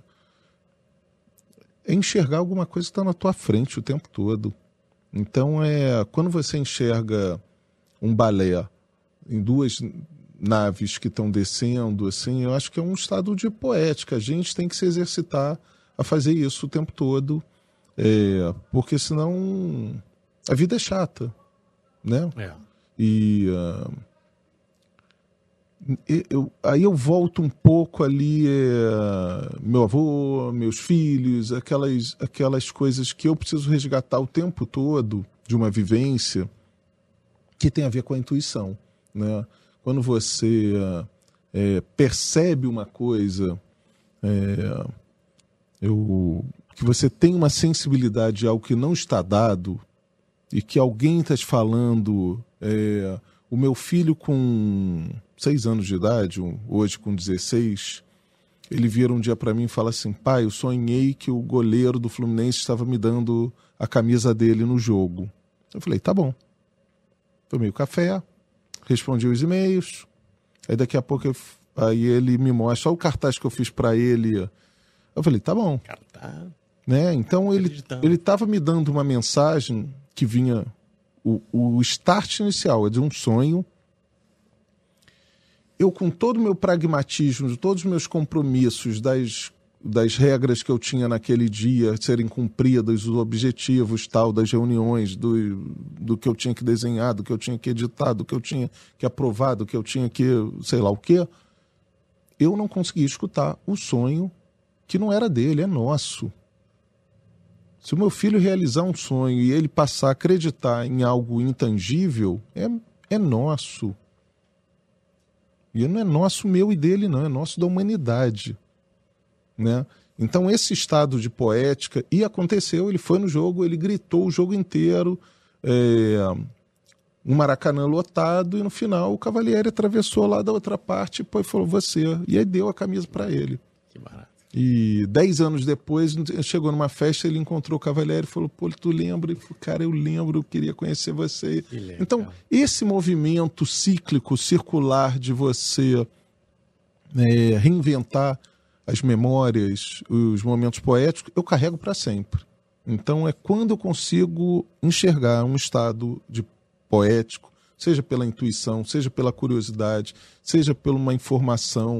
É enxergar alguma coisa que está na tua frente o tempo todo. Então, quando você enxerga um balé em duas naves que estão descendo, assim, eu acho que é um estado de poética. A gente tem que se exercitar a fazer isso o tempo todo, porque senão a vida é chata, né? E aí eu volto um pouco ali, meu avô, meus filhos, aquelas coisas que eu preciso resgatar o tempo todo de uma vivência que tem a ver com a intuição, né? Quando você percebe uma coisa, que você tem uma sensibilidade a algo que não está dado e que alguém está te falando. O meu filho com 6 anos de idade, hoje com 16, ele vira um dia para mim e fala assim: pai, eu sonhei que o goleiro do Fluminense estava me dando a camisa dele no jogo. Eu falei, tá bom. Tomei o café, respondi os e-mails, aí daqui a pouco aí ele me mostra o cartaz que eu fiz para ele. Eu falei, tá bom. Né? Então ele estava me dando uma mensagem que vinha, o start inicial é de um sonho. Eu, com todo o meu pragmatismo, de todos os meus compromissos, das regras que eu tinha naquele dia serem cumpridas, os objetivos, tal, das reuniões, do que eu tinha que desenhar, do que eu tinha que editar, do que eu tinha que aprovar, do que eu tinha que sei lá o quê, eu não consegui escutar o sonho que não era dele, é nosso. Se o meu filho realizar um sonho e ele passar a acreditar em algo intangível, é nosso. E não é nosso, meu e dele, não, é nosso da humanidade. Né? Então esse estado de poética, e aconteceu, ele foi no jogo, ele gritou o jogo inteiro, um Maracanã lotado, e no final o Cavalieri atravessou lá da outra parte e falou, você, e aí deu a camisa para ele. Que barato. E 10 anos depois, chegou numa festa, ele encontrou o Cavalieri e falou, pô, tu lembra? Ele falou, cara, eu lembro, eu queria conhecer você. Então, esse movimento cíclico, circular de você reinventar as memórias, os momentos poéticos, eu carrego para sempre. Então, é quando eu consigo enxergar um estado de poético, seja pela intuição, seja pela curiosidade, seja por uma informação.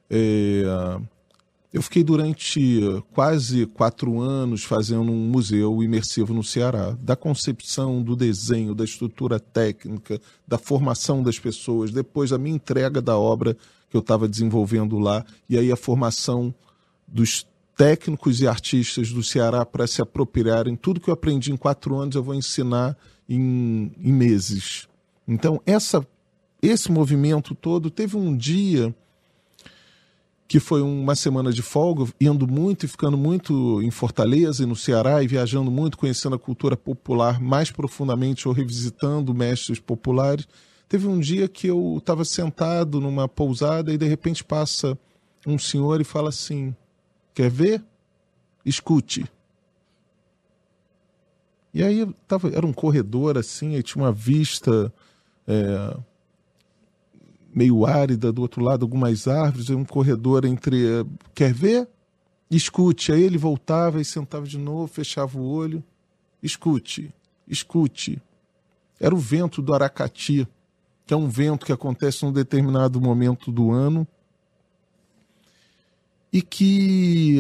Eu fiquei durante quase 4 anos fazendo um museu imersivo no Ceará, da concepção, do desenho, da estrutura técnica, da formação das pessoas, depois da minha entrega da obra que eu estava desenvolvendo lá, e aí a formação dos técnicos e artistas do Ceará para se apropriarem. Tudo que eu aprendi em 4 anos eu vou ensinar em meses. Então, esse movimento todo, teve um dia que foi uma semana de folga, indo muito e ficando muito em Fortaleza e no Ceará e viajando muito, conhecendo a cultura popular mais profundamente ou revisitando mestres populares. Teve um dia que eu estava sentado numa pousada e de repente passa um senhor e fala assim: quer ver? Escute. E aí era um corredor assim, aí tinha uma vista meio árida, do outro lado algumas árvores, um corredor entre... quer ver? Escute. Aí ele voltava e sentava de novo, fechava o olho. Escute, escute. Era o vento do Aracati, que é um vento que acontece num determinado momento do ano e que...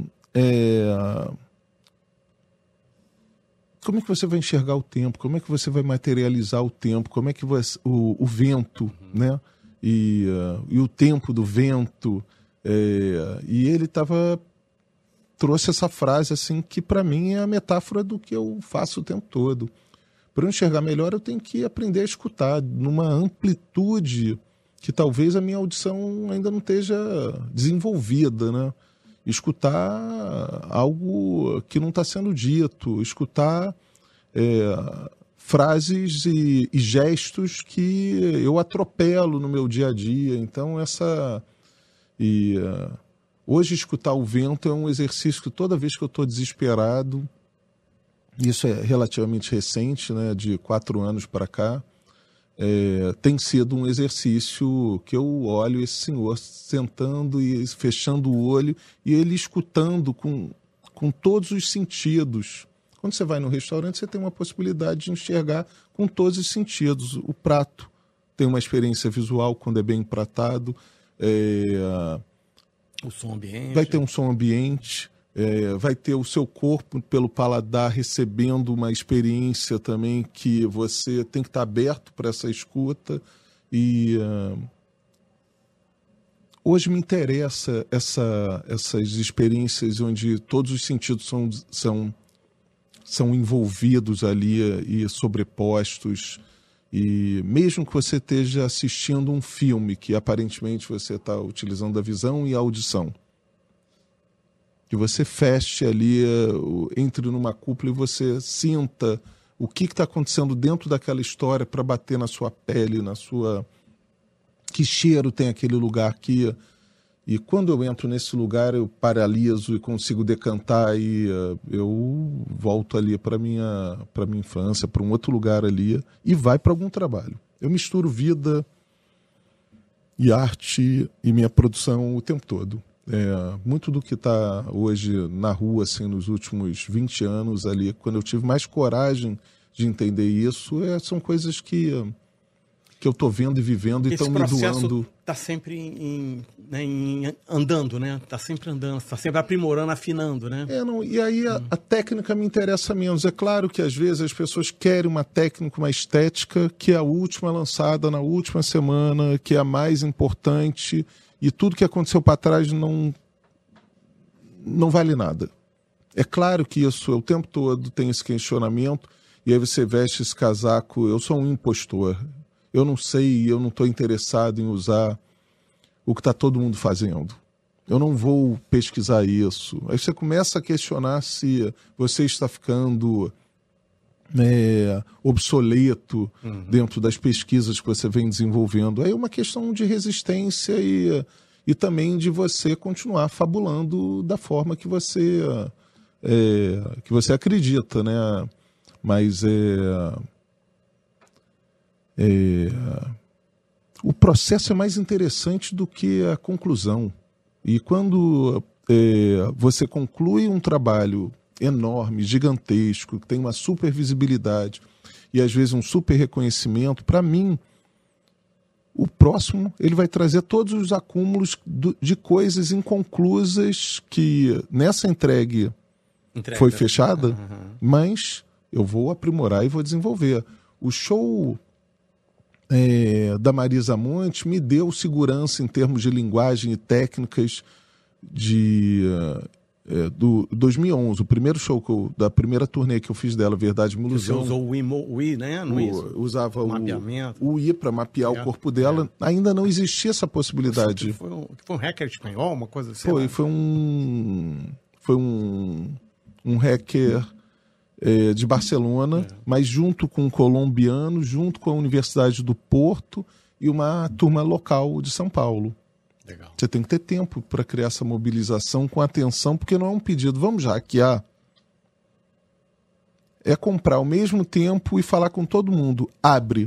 Como é que você vai enxergar o tempo? Como é que você vai materializar o tempo? Como é que o vento, né? E o tempo do vento. E ele trouxe essa frase assim que para mim é a metáfora do que eu faço o tempo todo. Para eu enxergar melhor, eu tenho que aprender a escutar numa amplitude que talvez a minha audição ainda não esteja desenvolvida, né? Escutar algo que não está sendo dito, escutar frases e gestos que eu atropelo no meu dia a dia. Então, hoje escutar o vento é um exercício que toda vez que eu estou desesperado, isso é relativamente recente, né, de 4 anos para cá, tem sido um exercício que eu olho esse senhor sentando e fechando o olho e ele escutando com todos os sentidos. Quando você vai no restaurante, você tem uma possibilidade de enxergar com todos os sentidos. O prato tem uma experiência visual quando é bem empratado. O som ambiente. Vai ter um som ambiente. Vai ter o seu corpo pelo paladar recebendo uma experiência também que você tem que estar aberto para essa escuta. E hoje me interessa essas experiências onde todos os sentidos são envolvidos ali e sobrepostos. E mesmo que você esteja assistindo um filme que aparentemente você está utilizando a visão e a audição, que você feche ali, entre numa cúpula e você sinta o que está acontecendo dentro daquela história para bater na sua pele, que cheiro tem aquele lugar aqui. E quando eu entro nesse lugar, eu paraliso e consigo decantar e eu volto ali para minha infância, para um outro lugar ali e vai para algum trabalho. Eu misturo vida e arte e minha produção o tempo todo. Muito do que está hoje na rua, assim, nos últimos 20 anos ali, quando eu tive mais coragem de entender isso, são coisas que eu estou vendo e vivendo e estão me doando. Esse processo está sempre andando, né? Está sempre andando, está sempre aprimorando, afinando, né? E aí a técnica me interessa menos. É claro que às vezes as pessoas querem uma técnica, uma estética que é a última lançada na última semana, que é a mais importante. E tudo que aconteceu para trás não vale nada. É claro que isso o tempo todo tem esse questionamento, e aí você veste esse casaco, eu sou um impostor, eu não sei, eu não estou interessado em usar o que está todo mundo fazendo. Eu não vou pesquisar isso. Aí você começa a questionar se você está ficando obsoleto dentro das pesquisas que você vem desenvolvendo. Aí é uma questão de resistência e também de você continuar fabulando da forma que você acredita, né? Mas o processo é mais interessante do que a conclusão. E quando você conclui um trabalho enorme, gigantesco, que tem uma super visibilidade e às vezes um super reconhecimento, para mim, o próximo ele vai trazer todos os acúmulos de coisas inconclusas que nessa entrega foi fechada, mas eu vou aprimorar e vou desenvolver. O show da Marisa Monte me deu segurança em termos de linguagem e técnicas do 2011, o primeiro show da primeira turnê que eu fiz dela, Verdade e Ilusão. Você usou o Wii, né? Usava mapeamento. o Wii para mapear o corpo dela. Ainda não existia essa possibilidade. Foi um hacker espanhol, uma coisa assim? Foi um hacker de Barcelona, mas junto com um colombiano, junto com a Universidade do Porto e uma turma local de São Paulo. Legal. Você tem que ter tempo para criar essa mobilização com atenção, porque não é um pedido, vamos hackear. É comprar ao mesmo tempo e falar com todo mundo. Abre.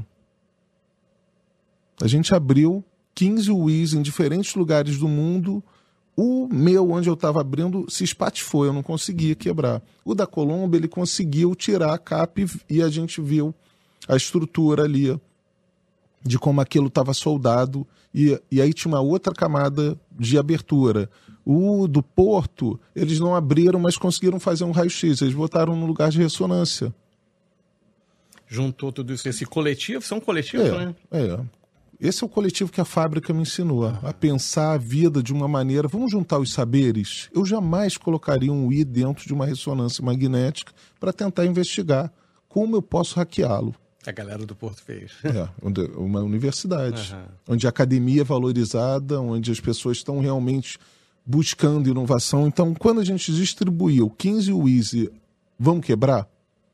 A gente abriu 15 Wiis em diferentes lugares do mundo. O meu, onde eu estava abrindo, se espatifou, eu não conseguia quebrar. O da Colômbia, ele conseguiu tirar a capa e a gente viu a estrutura ali de como aquilo estava soldado, e aí tinha uma outra camada de abertura. O do Porto, eles não abriram, mas conseguiram fazer um raio-x, eles botaram no lugar de ressonância. Juntou tudo isso, esse coletivo, são coletivos, né? Esse é o coletivo que a fábrica me ensinou, a pensar a vida de uma maneira, vamos juntar os saberes. Eu jamais colocaria um Wii dentro de uma ressonância magnética para tentar investigar como eu posso hackeá-lo. A galera do Porto fez. Uma universidade, onde a academia é valorizada, onde as pessoas estão realmente buscando inovação. Então, quando a gente distribuiu 15 Wiis e vamos quebrar,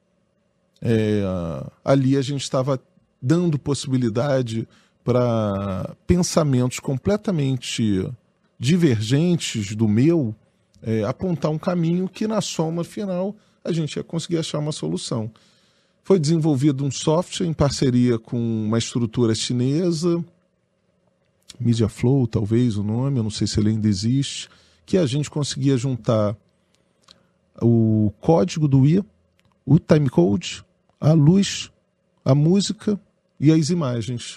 ali a gente estava dando possibilidade para pensamentos completamente divergentes do meu apontar um caminho que, na soma final, a gente ia conseguir achar uma solução. Foi desenvolvido um software em parceria com uma estrutura chinesa, MediaFlow, talvez o nome, eu não sei se ele ainda existe, que a gente conseguia juntar o código do Wii, o timecode, a luz, a música e as imagens.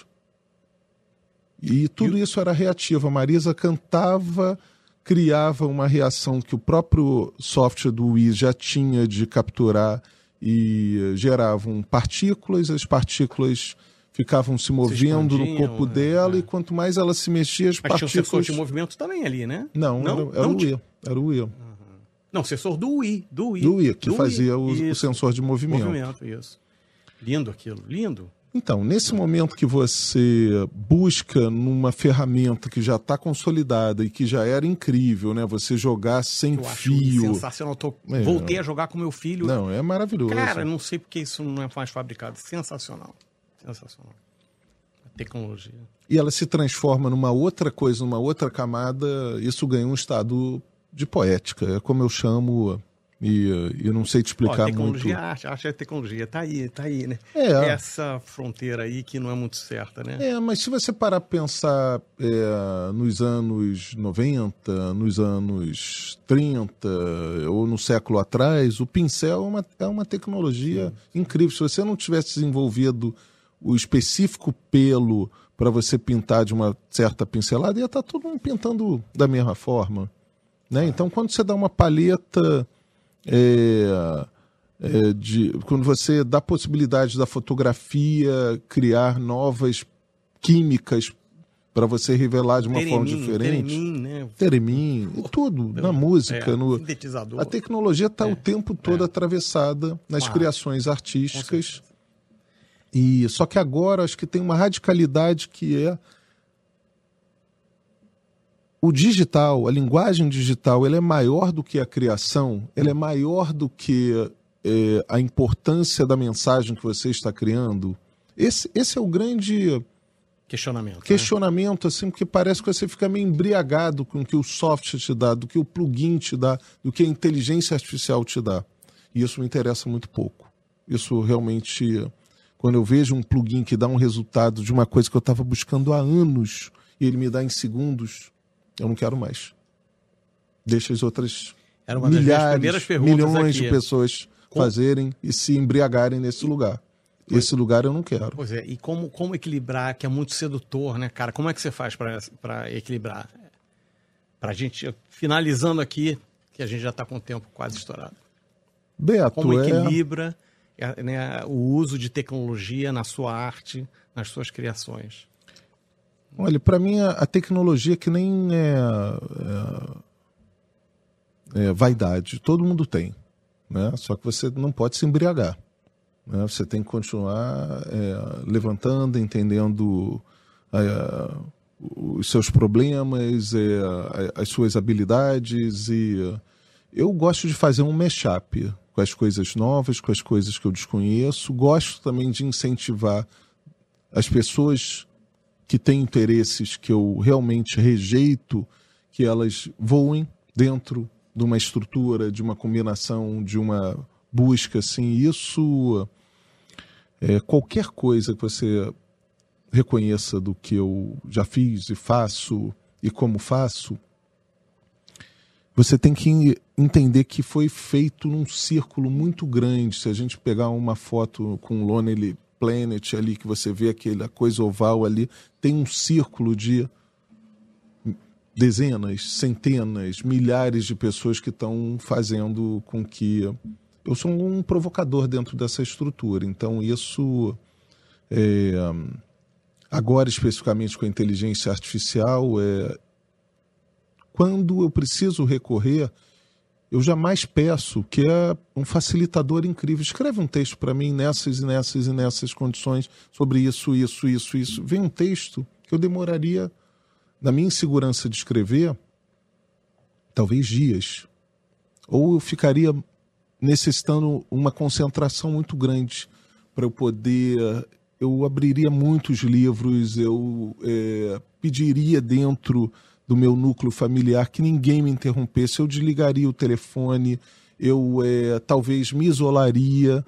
E tudo isso era reativo. A Marisa cantava, criava uma reação que o próprio software do Wii já tinha de capturar e geravam partículas, as partículas ficavam se movendo no corpo dela e quanto mais ela se mexia, as partículas... Mas tinha um sensor de movimento também ali, né? Não, era o Wii. Era o Wii. Não, sensor do Wii. Do Wii, que fazia o sensor de movimento. Isso. Lindo aquilo, lindo. Então, nesse momento que você busca numa ferramenta que já está consolidada e que já era incrível, né? Você jogar sem fio. Sensacional. Voltei a jogar com meu filho. Não, é maravilhoso. Cara, não sei porque isso não é mais fabricado. Sensacional. Sensacional. A tecnologia. E ela se transforma numa outra coisa, numa outra camada. Isso ganha um estado de poética. É como eu chamo... E eu não sei te explicar tecnologia, muito. Arte é tecnologia, tá aí, né? Essa fronteira aí que não é muito certa, né? Mas se você parar para pensar nos anos 90, nos anos 30 ou no século atrás, o pincel é uma tecnologia incrível. Se você não tivesse desenvolvido o específico pelo para você pintar de uma certa pincelada, ia estar todo mundo pintando da mesma forma, né? Então, quando você dá uma paleta... quando você dá possibilidade da fotografia criar novas químicas para você revelar de uma forma diferente. Teremin, e tudo, na música, no sintetizador. A tecnologia está o tempo todo atravessada nas criações artísticas. E só que agora acho que tem uma radicalidade que é o digital, a linguagem digital, ela é maior do que a criação, ela é maior do que a importância da mensagem que você está criando. Esse é o grande questionamento, assim, porque parece que você fica meio embriagado com o que o software te dá, do que o plugin te dá, do que a inteligência artificial te dá. E isso me interessa muito pouco. Isso realmente, quando eu vejo um plugin que dá um resultado de uma coisa que eu estava buscando há anos e ele me dá em segundos, eu não quero mais. Deixa as outras milhões de pessoas fazerem e se embriagarem nesse lugar. Esse lugar eu não quero. Pois é, e como equilibrar, que é muito sedutor, né, cara? Como é que você faz para equilibrar? Pra gente, finalizando aqui, que a gente já está com o tempo quase estourado. Beto, como equilibra né, o uso de tecnologia na sua arte, nas suas criações? Olha, para mim a tecnologia que nem vaidade. Todo mundo tem, né? Só que você não pode se embriagar, né? Você tem que continuar levantando, entendendo os seus problemas, as suas habilidades. E eu gosto de fazer um mashup com as coisas novas, com as coisas que eu desconheço. Gosto também de incentivar as pessoas que têm interesses que eu realmente rejeito, que elas voem dentro de uma estrutura, de uma combinação, de uma busca, assim. Isso, qualquer coisa que você reconheça do que eu já fiz e faço e como faço, você tem que entender que foi feito num círculo muito grande. Se a gente pegar uma foto com o Lonely Planet ali, que você vê aquela coisa oval ali, tem um círculo de dezenas, centenas, milhares de pessoas que estão fazendo com que... Eu sou um provocador dentro dessa estrutura. Então isso, agora especificamente com a inteligência artificial, quando eu preciso recorrer, eu jamais peço, que é um facilitador incrível. Escreve um texto para mim nessas e nessas e nessas condições, sobre isso. Vem um texto que eu demoraria, na minha insegurança de escrever, talvez dias. Ou eu ficaria necessitando uma concentração muito grande para eu poder... Eu abriria muitos livros, eu pediria dentro do meu núcleo familiar que ninguém me interrompesse, eu desligaria o telefone, eu talvez me isolaria.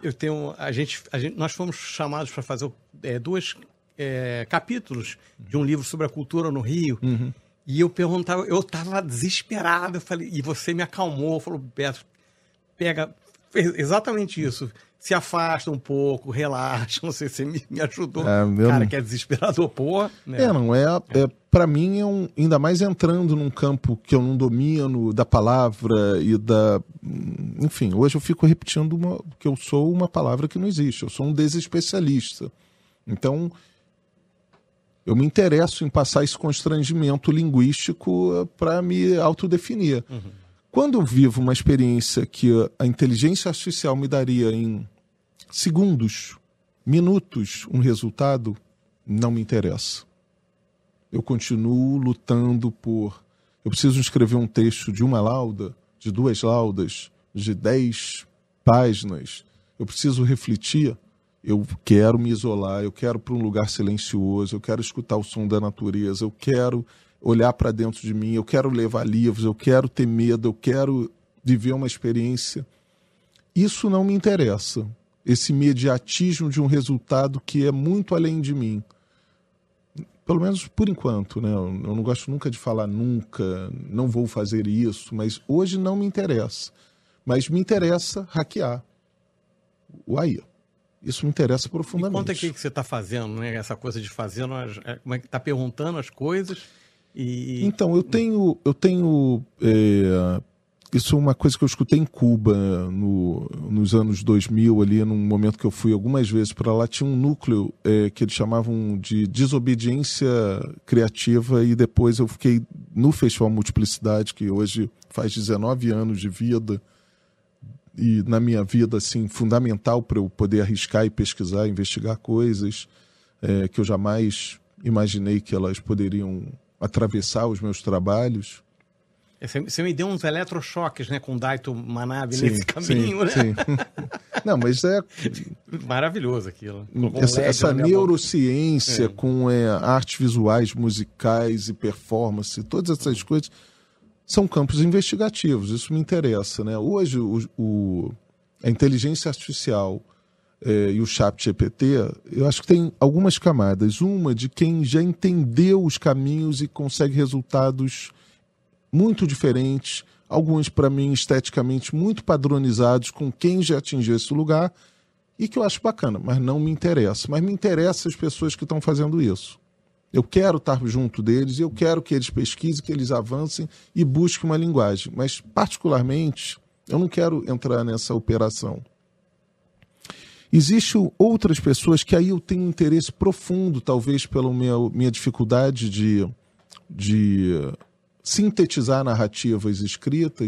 Nós fomos chamados para fazer dois capítulos de um livro sobre a cultura no Rio. Uhum. E eu perguntava, eu estava desesperado, eu falei, e você me acalmou, falou, Beto, pega exatamente isso, se afasta um pouco, relaxa, não sei se você me ajudou. Cara, que é desesperador, porra. Né? Para mim, ainda mais entrando num campo que eu não domino, da palavra e da... Enfim, hoje eu fico repetindo que eu sou uma palavra que não existe, eu sou um desespecialista. Então, eu me interesso em passar esse constrangimento linguístico para me autodefinir. Uhum. Quando eu vivo uma experiência que a inteligência artificial me daria em segundos, minutos, um resultado, não me interessa. Eu continuo lutando por... Eu preciso escrever um texto de uma lauda, de 2 laudas, de 10 páginas. Eu preciso refletir. Eu quero me isolar, eu quero ir para um lugar silencioso, eu quero escutar o som da natureza, eu quero olhar para dentro de mim, eu quero levar livros, eu quero ter medo, eu quero viver uma experiência. Isso não me interessa. Esse imediatismo de um resultado que é muito além de mim. Pelo menos por enquanto, né? Eu não gosto nunca de falar nunca, não vou fazer isso, mas hoje não me interessa. Mas me interessa hackear o AI. Isso me interessa profundamente. Me conta o que você está fazendo, né? Essa coisa de fazendo, como é que está perguntando as coisas e... Então, eu tenho isso é uma coisa que eu escutei em Cuba nos anos 2000, ali num momento que eu fui algumas vezes para lá, tinha um núcleo que eles chamavam de desobediência criativa, e depois eu fiquei no Festival Multiplicidade, que hoje faz 19 anos de vida, e na minha vida, assim, fundamental para eu poder arriscar e pesquisar, investigar coisas que eu jamais imaginei que elas poderiam atravessar os meus trabalhos. Você me deu uns eletrochoques, né, com o Daito Manabe nesse caminho, né? Sim. Não, mas é... Maravilhoso aquilo. Essa neurociência com artes visuais, musicais e performance, todas essas coisas são campos investigativos, isso me interessa, né? Hoje, a inteligência artificial e o ChatGPT, eu acho que tem algumas camadas. Uma de quem já entendeu os caminhos e consegue resultados muito diferentes, alguns, para mim, esteticamente muito padronizados com quem já atingiu esse lugar, e que eu acho bacana, mas não me interessa. Mas me interessa as pessoas que estão fazendo isso. Eu quero estar junto deles, eu quero que eles pesquisem, que eles avancem e busquem uma linguagem. Mas, particularmente, eu não quero entrar nessa operação. Existem outras pessoas que aí eu tenho um interesse profundo, talvez pela minha dificuldade de sintetizar narrativas escritas,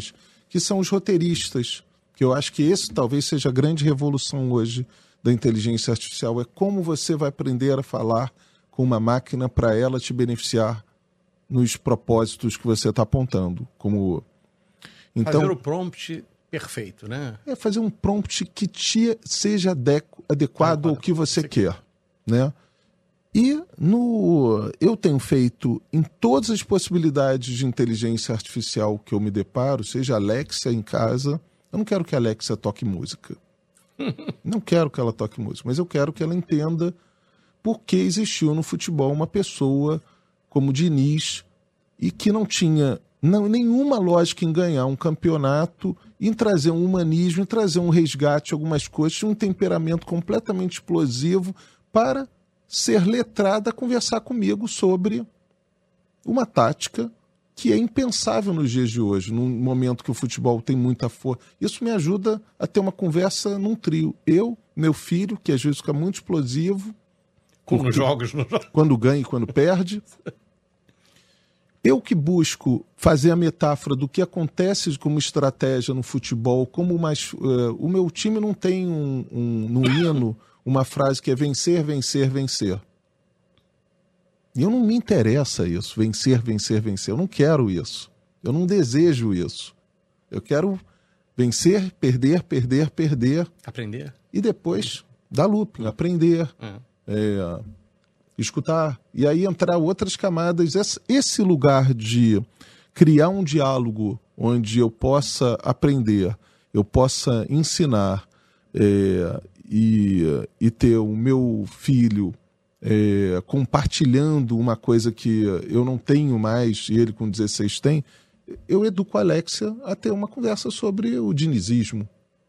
que são os roteiristas, que eu acho que esse talvez seja a grande revolução hoje da inteligência artificial, é como você vai aprender a falar com uma máquina para ela te beneficiar nos propósitos que você está apontando. Então, fazer o prompt perfeito, né? É fazer um prompt que seja adequado ao que você quer, né? E eu tenho feito em todas as possibilidades de inteligência artificial que eu me deparo, seja Alexa em casa, eu não quero que a Alexa toque música. Não quero que ela toque música, mas eu quero que ela entenda por que existiu no futebol uma pessoa como Diniz e que não tinha nenhuma lógica em ganhar um campeonato, em trazer um humanismo, em trazer um resgate, algumas coisas, tinha um temperamento completamente explosivo para ser letrada a conversar comigo sobre uma tática que é impensável nos dias de hoje, num momento que o futebol tem muita força. Isso me ajuda a ter uma conversa num trio. Eu, meu filho, que às vezes fica muito explosivo. Nos jogos. Quando ganha e quando perde. Eu que busco fazer a metáfora do que acontece como estratégia no futebol, o meu time não tem no hino uma frase que é vencer, vencer, vencer. E eu não me interessa isso, vencer, vencer, vencer. Eu não quero isso. Eu não desejo isso. Eu quero vencer, perder, perder, perder. Aprender. E depois dar looping, aprender, escutar. E aí entrar outras camadas. Esse lugar de criar um diálogo onde eu possa aprender, eu possa ensinar e ter o meu filho compartilhando uma coisa que eu não tenho mais e ele com 16 tem, eu educo a Alexia a ter uma conversa sobre o dinizismo.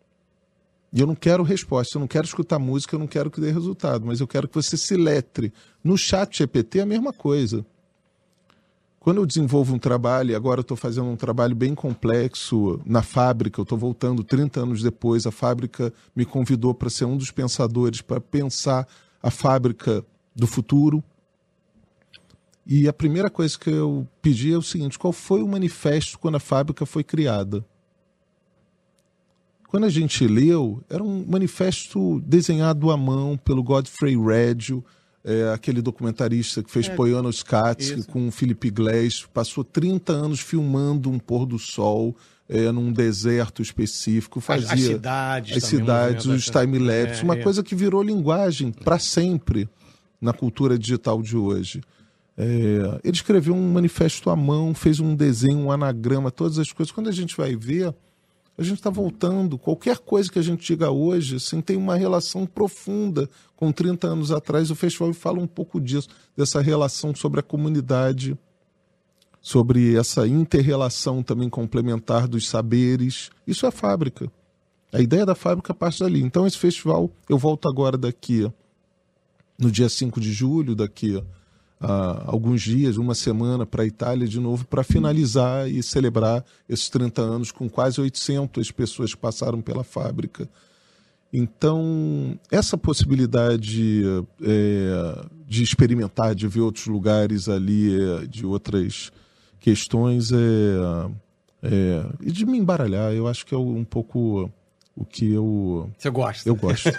E eu não quero resposta, eu não quero escutar música, eu não quero que dê resultado, mas eu quero que você se letre. No ChatGPT é a mesma coisa. Quando eu desenvolvo um trabalho, e agora eu estou fazendo um trabalho bem complexo na fábrica, eu estou voltando 30 anos depois, a fábrica me convidou para ser um dos pensadores, para pensar a fábrica do futuro. E a primeira coisa que eu pedi é o seguinte: qual foi o manifesto quando a fábrica foi criada? Quando a gente leu, era um manifesto desenhado à mão pelo Godfrey Reggio, aquele documentarista que fez Poianos-Katz, com o Philip Glass, passou 30 anos filmando um pôr do sol num deserto específico, fazia as cidades, os time-lapse, uma coisa que virou linguagem para sempre na cultura digital de hoje. Ele escreveu um manifesto à mão, fez um desenho, um anagrama, todas as coisas. Quando a gente vai ver, a gente está voltando. Qualquer coisa que a gente diga hoje assim, tem uma relação profunda com 30 anos atrás. O festival fala um pouco disso, dessa relação sobre a comunidade, sobre essa inter-relação também complementar dos saberes. Isso é a fábrica. A ideia da fábrica parte dali. Então esse festival, eu volto agora daqui, no dia 5 de julho, daqui a alguns dias, uma semana, para a Itália de novo, para finalizar e celebrar esses 30 anos com quase 800 pessoas que passaram pela fábrica. Então, essa possibilidade de experimentar, de ver outros lugares ali, de outras questões, e de me embaralhar, eu acho que é um pouco o que eu... Você gosta? Eu gosto.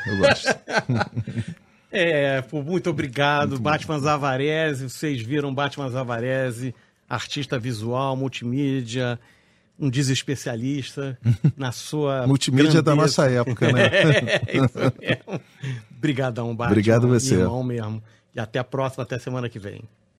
Muito obrigado, Batman Zavarese. Vocês viram Batman Zavarese, artista visual, multimídia, um desespecialista na sua multimídia grandeza. Da nossa época, né? Isso mesmo. Obrigadão, Batman. Obrigado você. Irmão mesmo. E até a próxima, até semana que vem.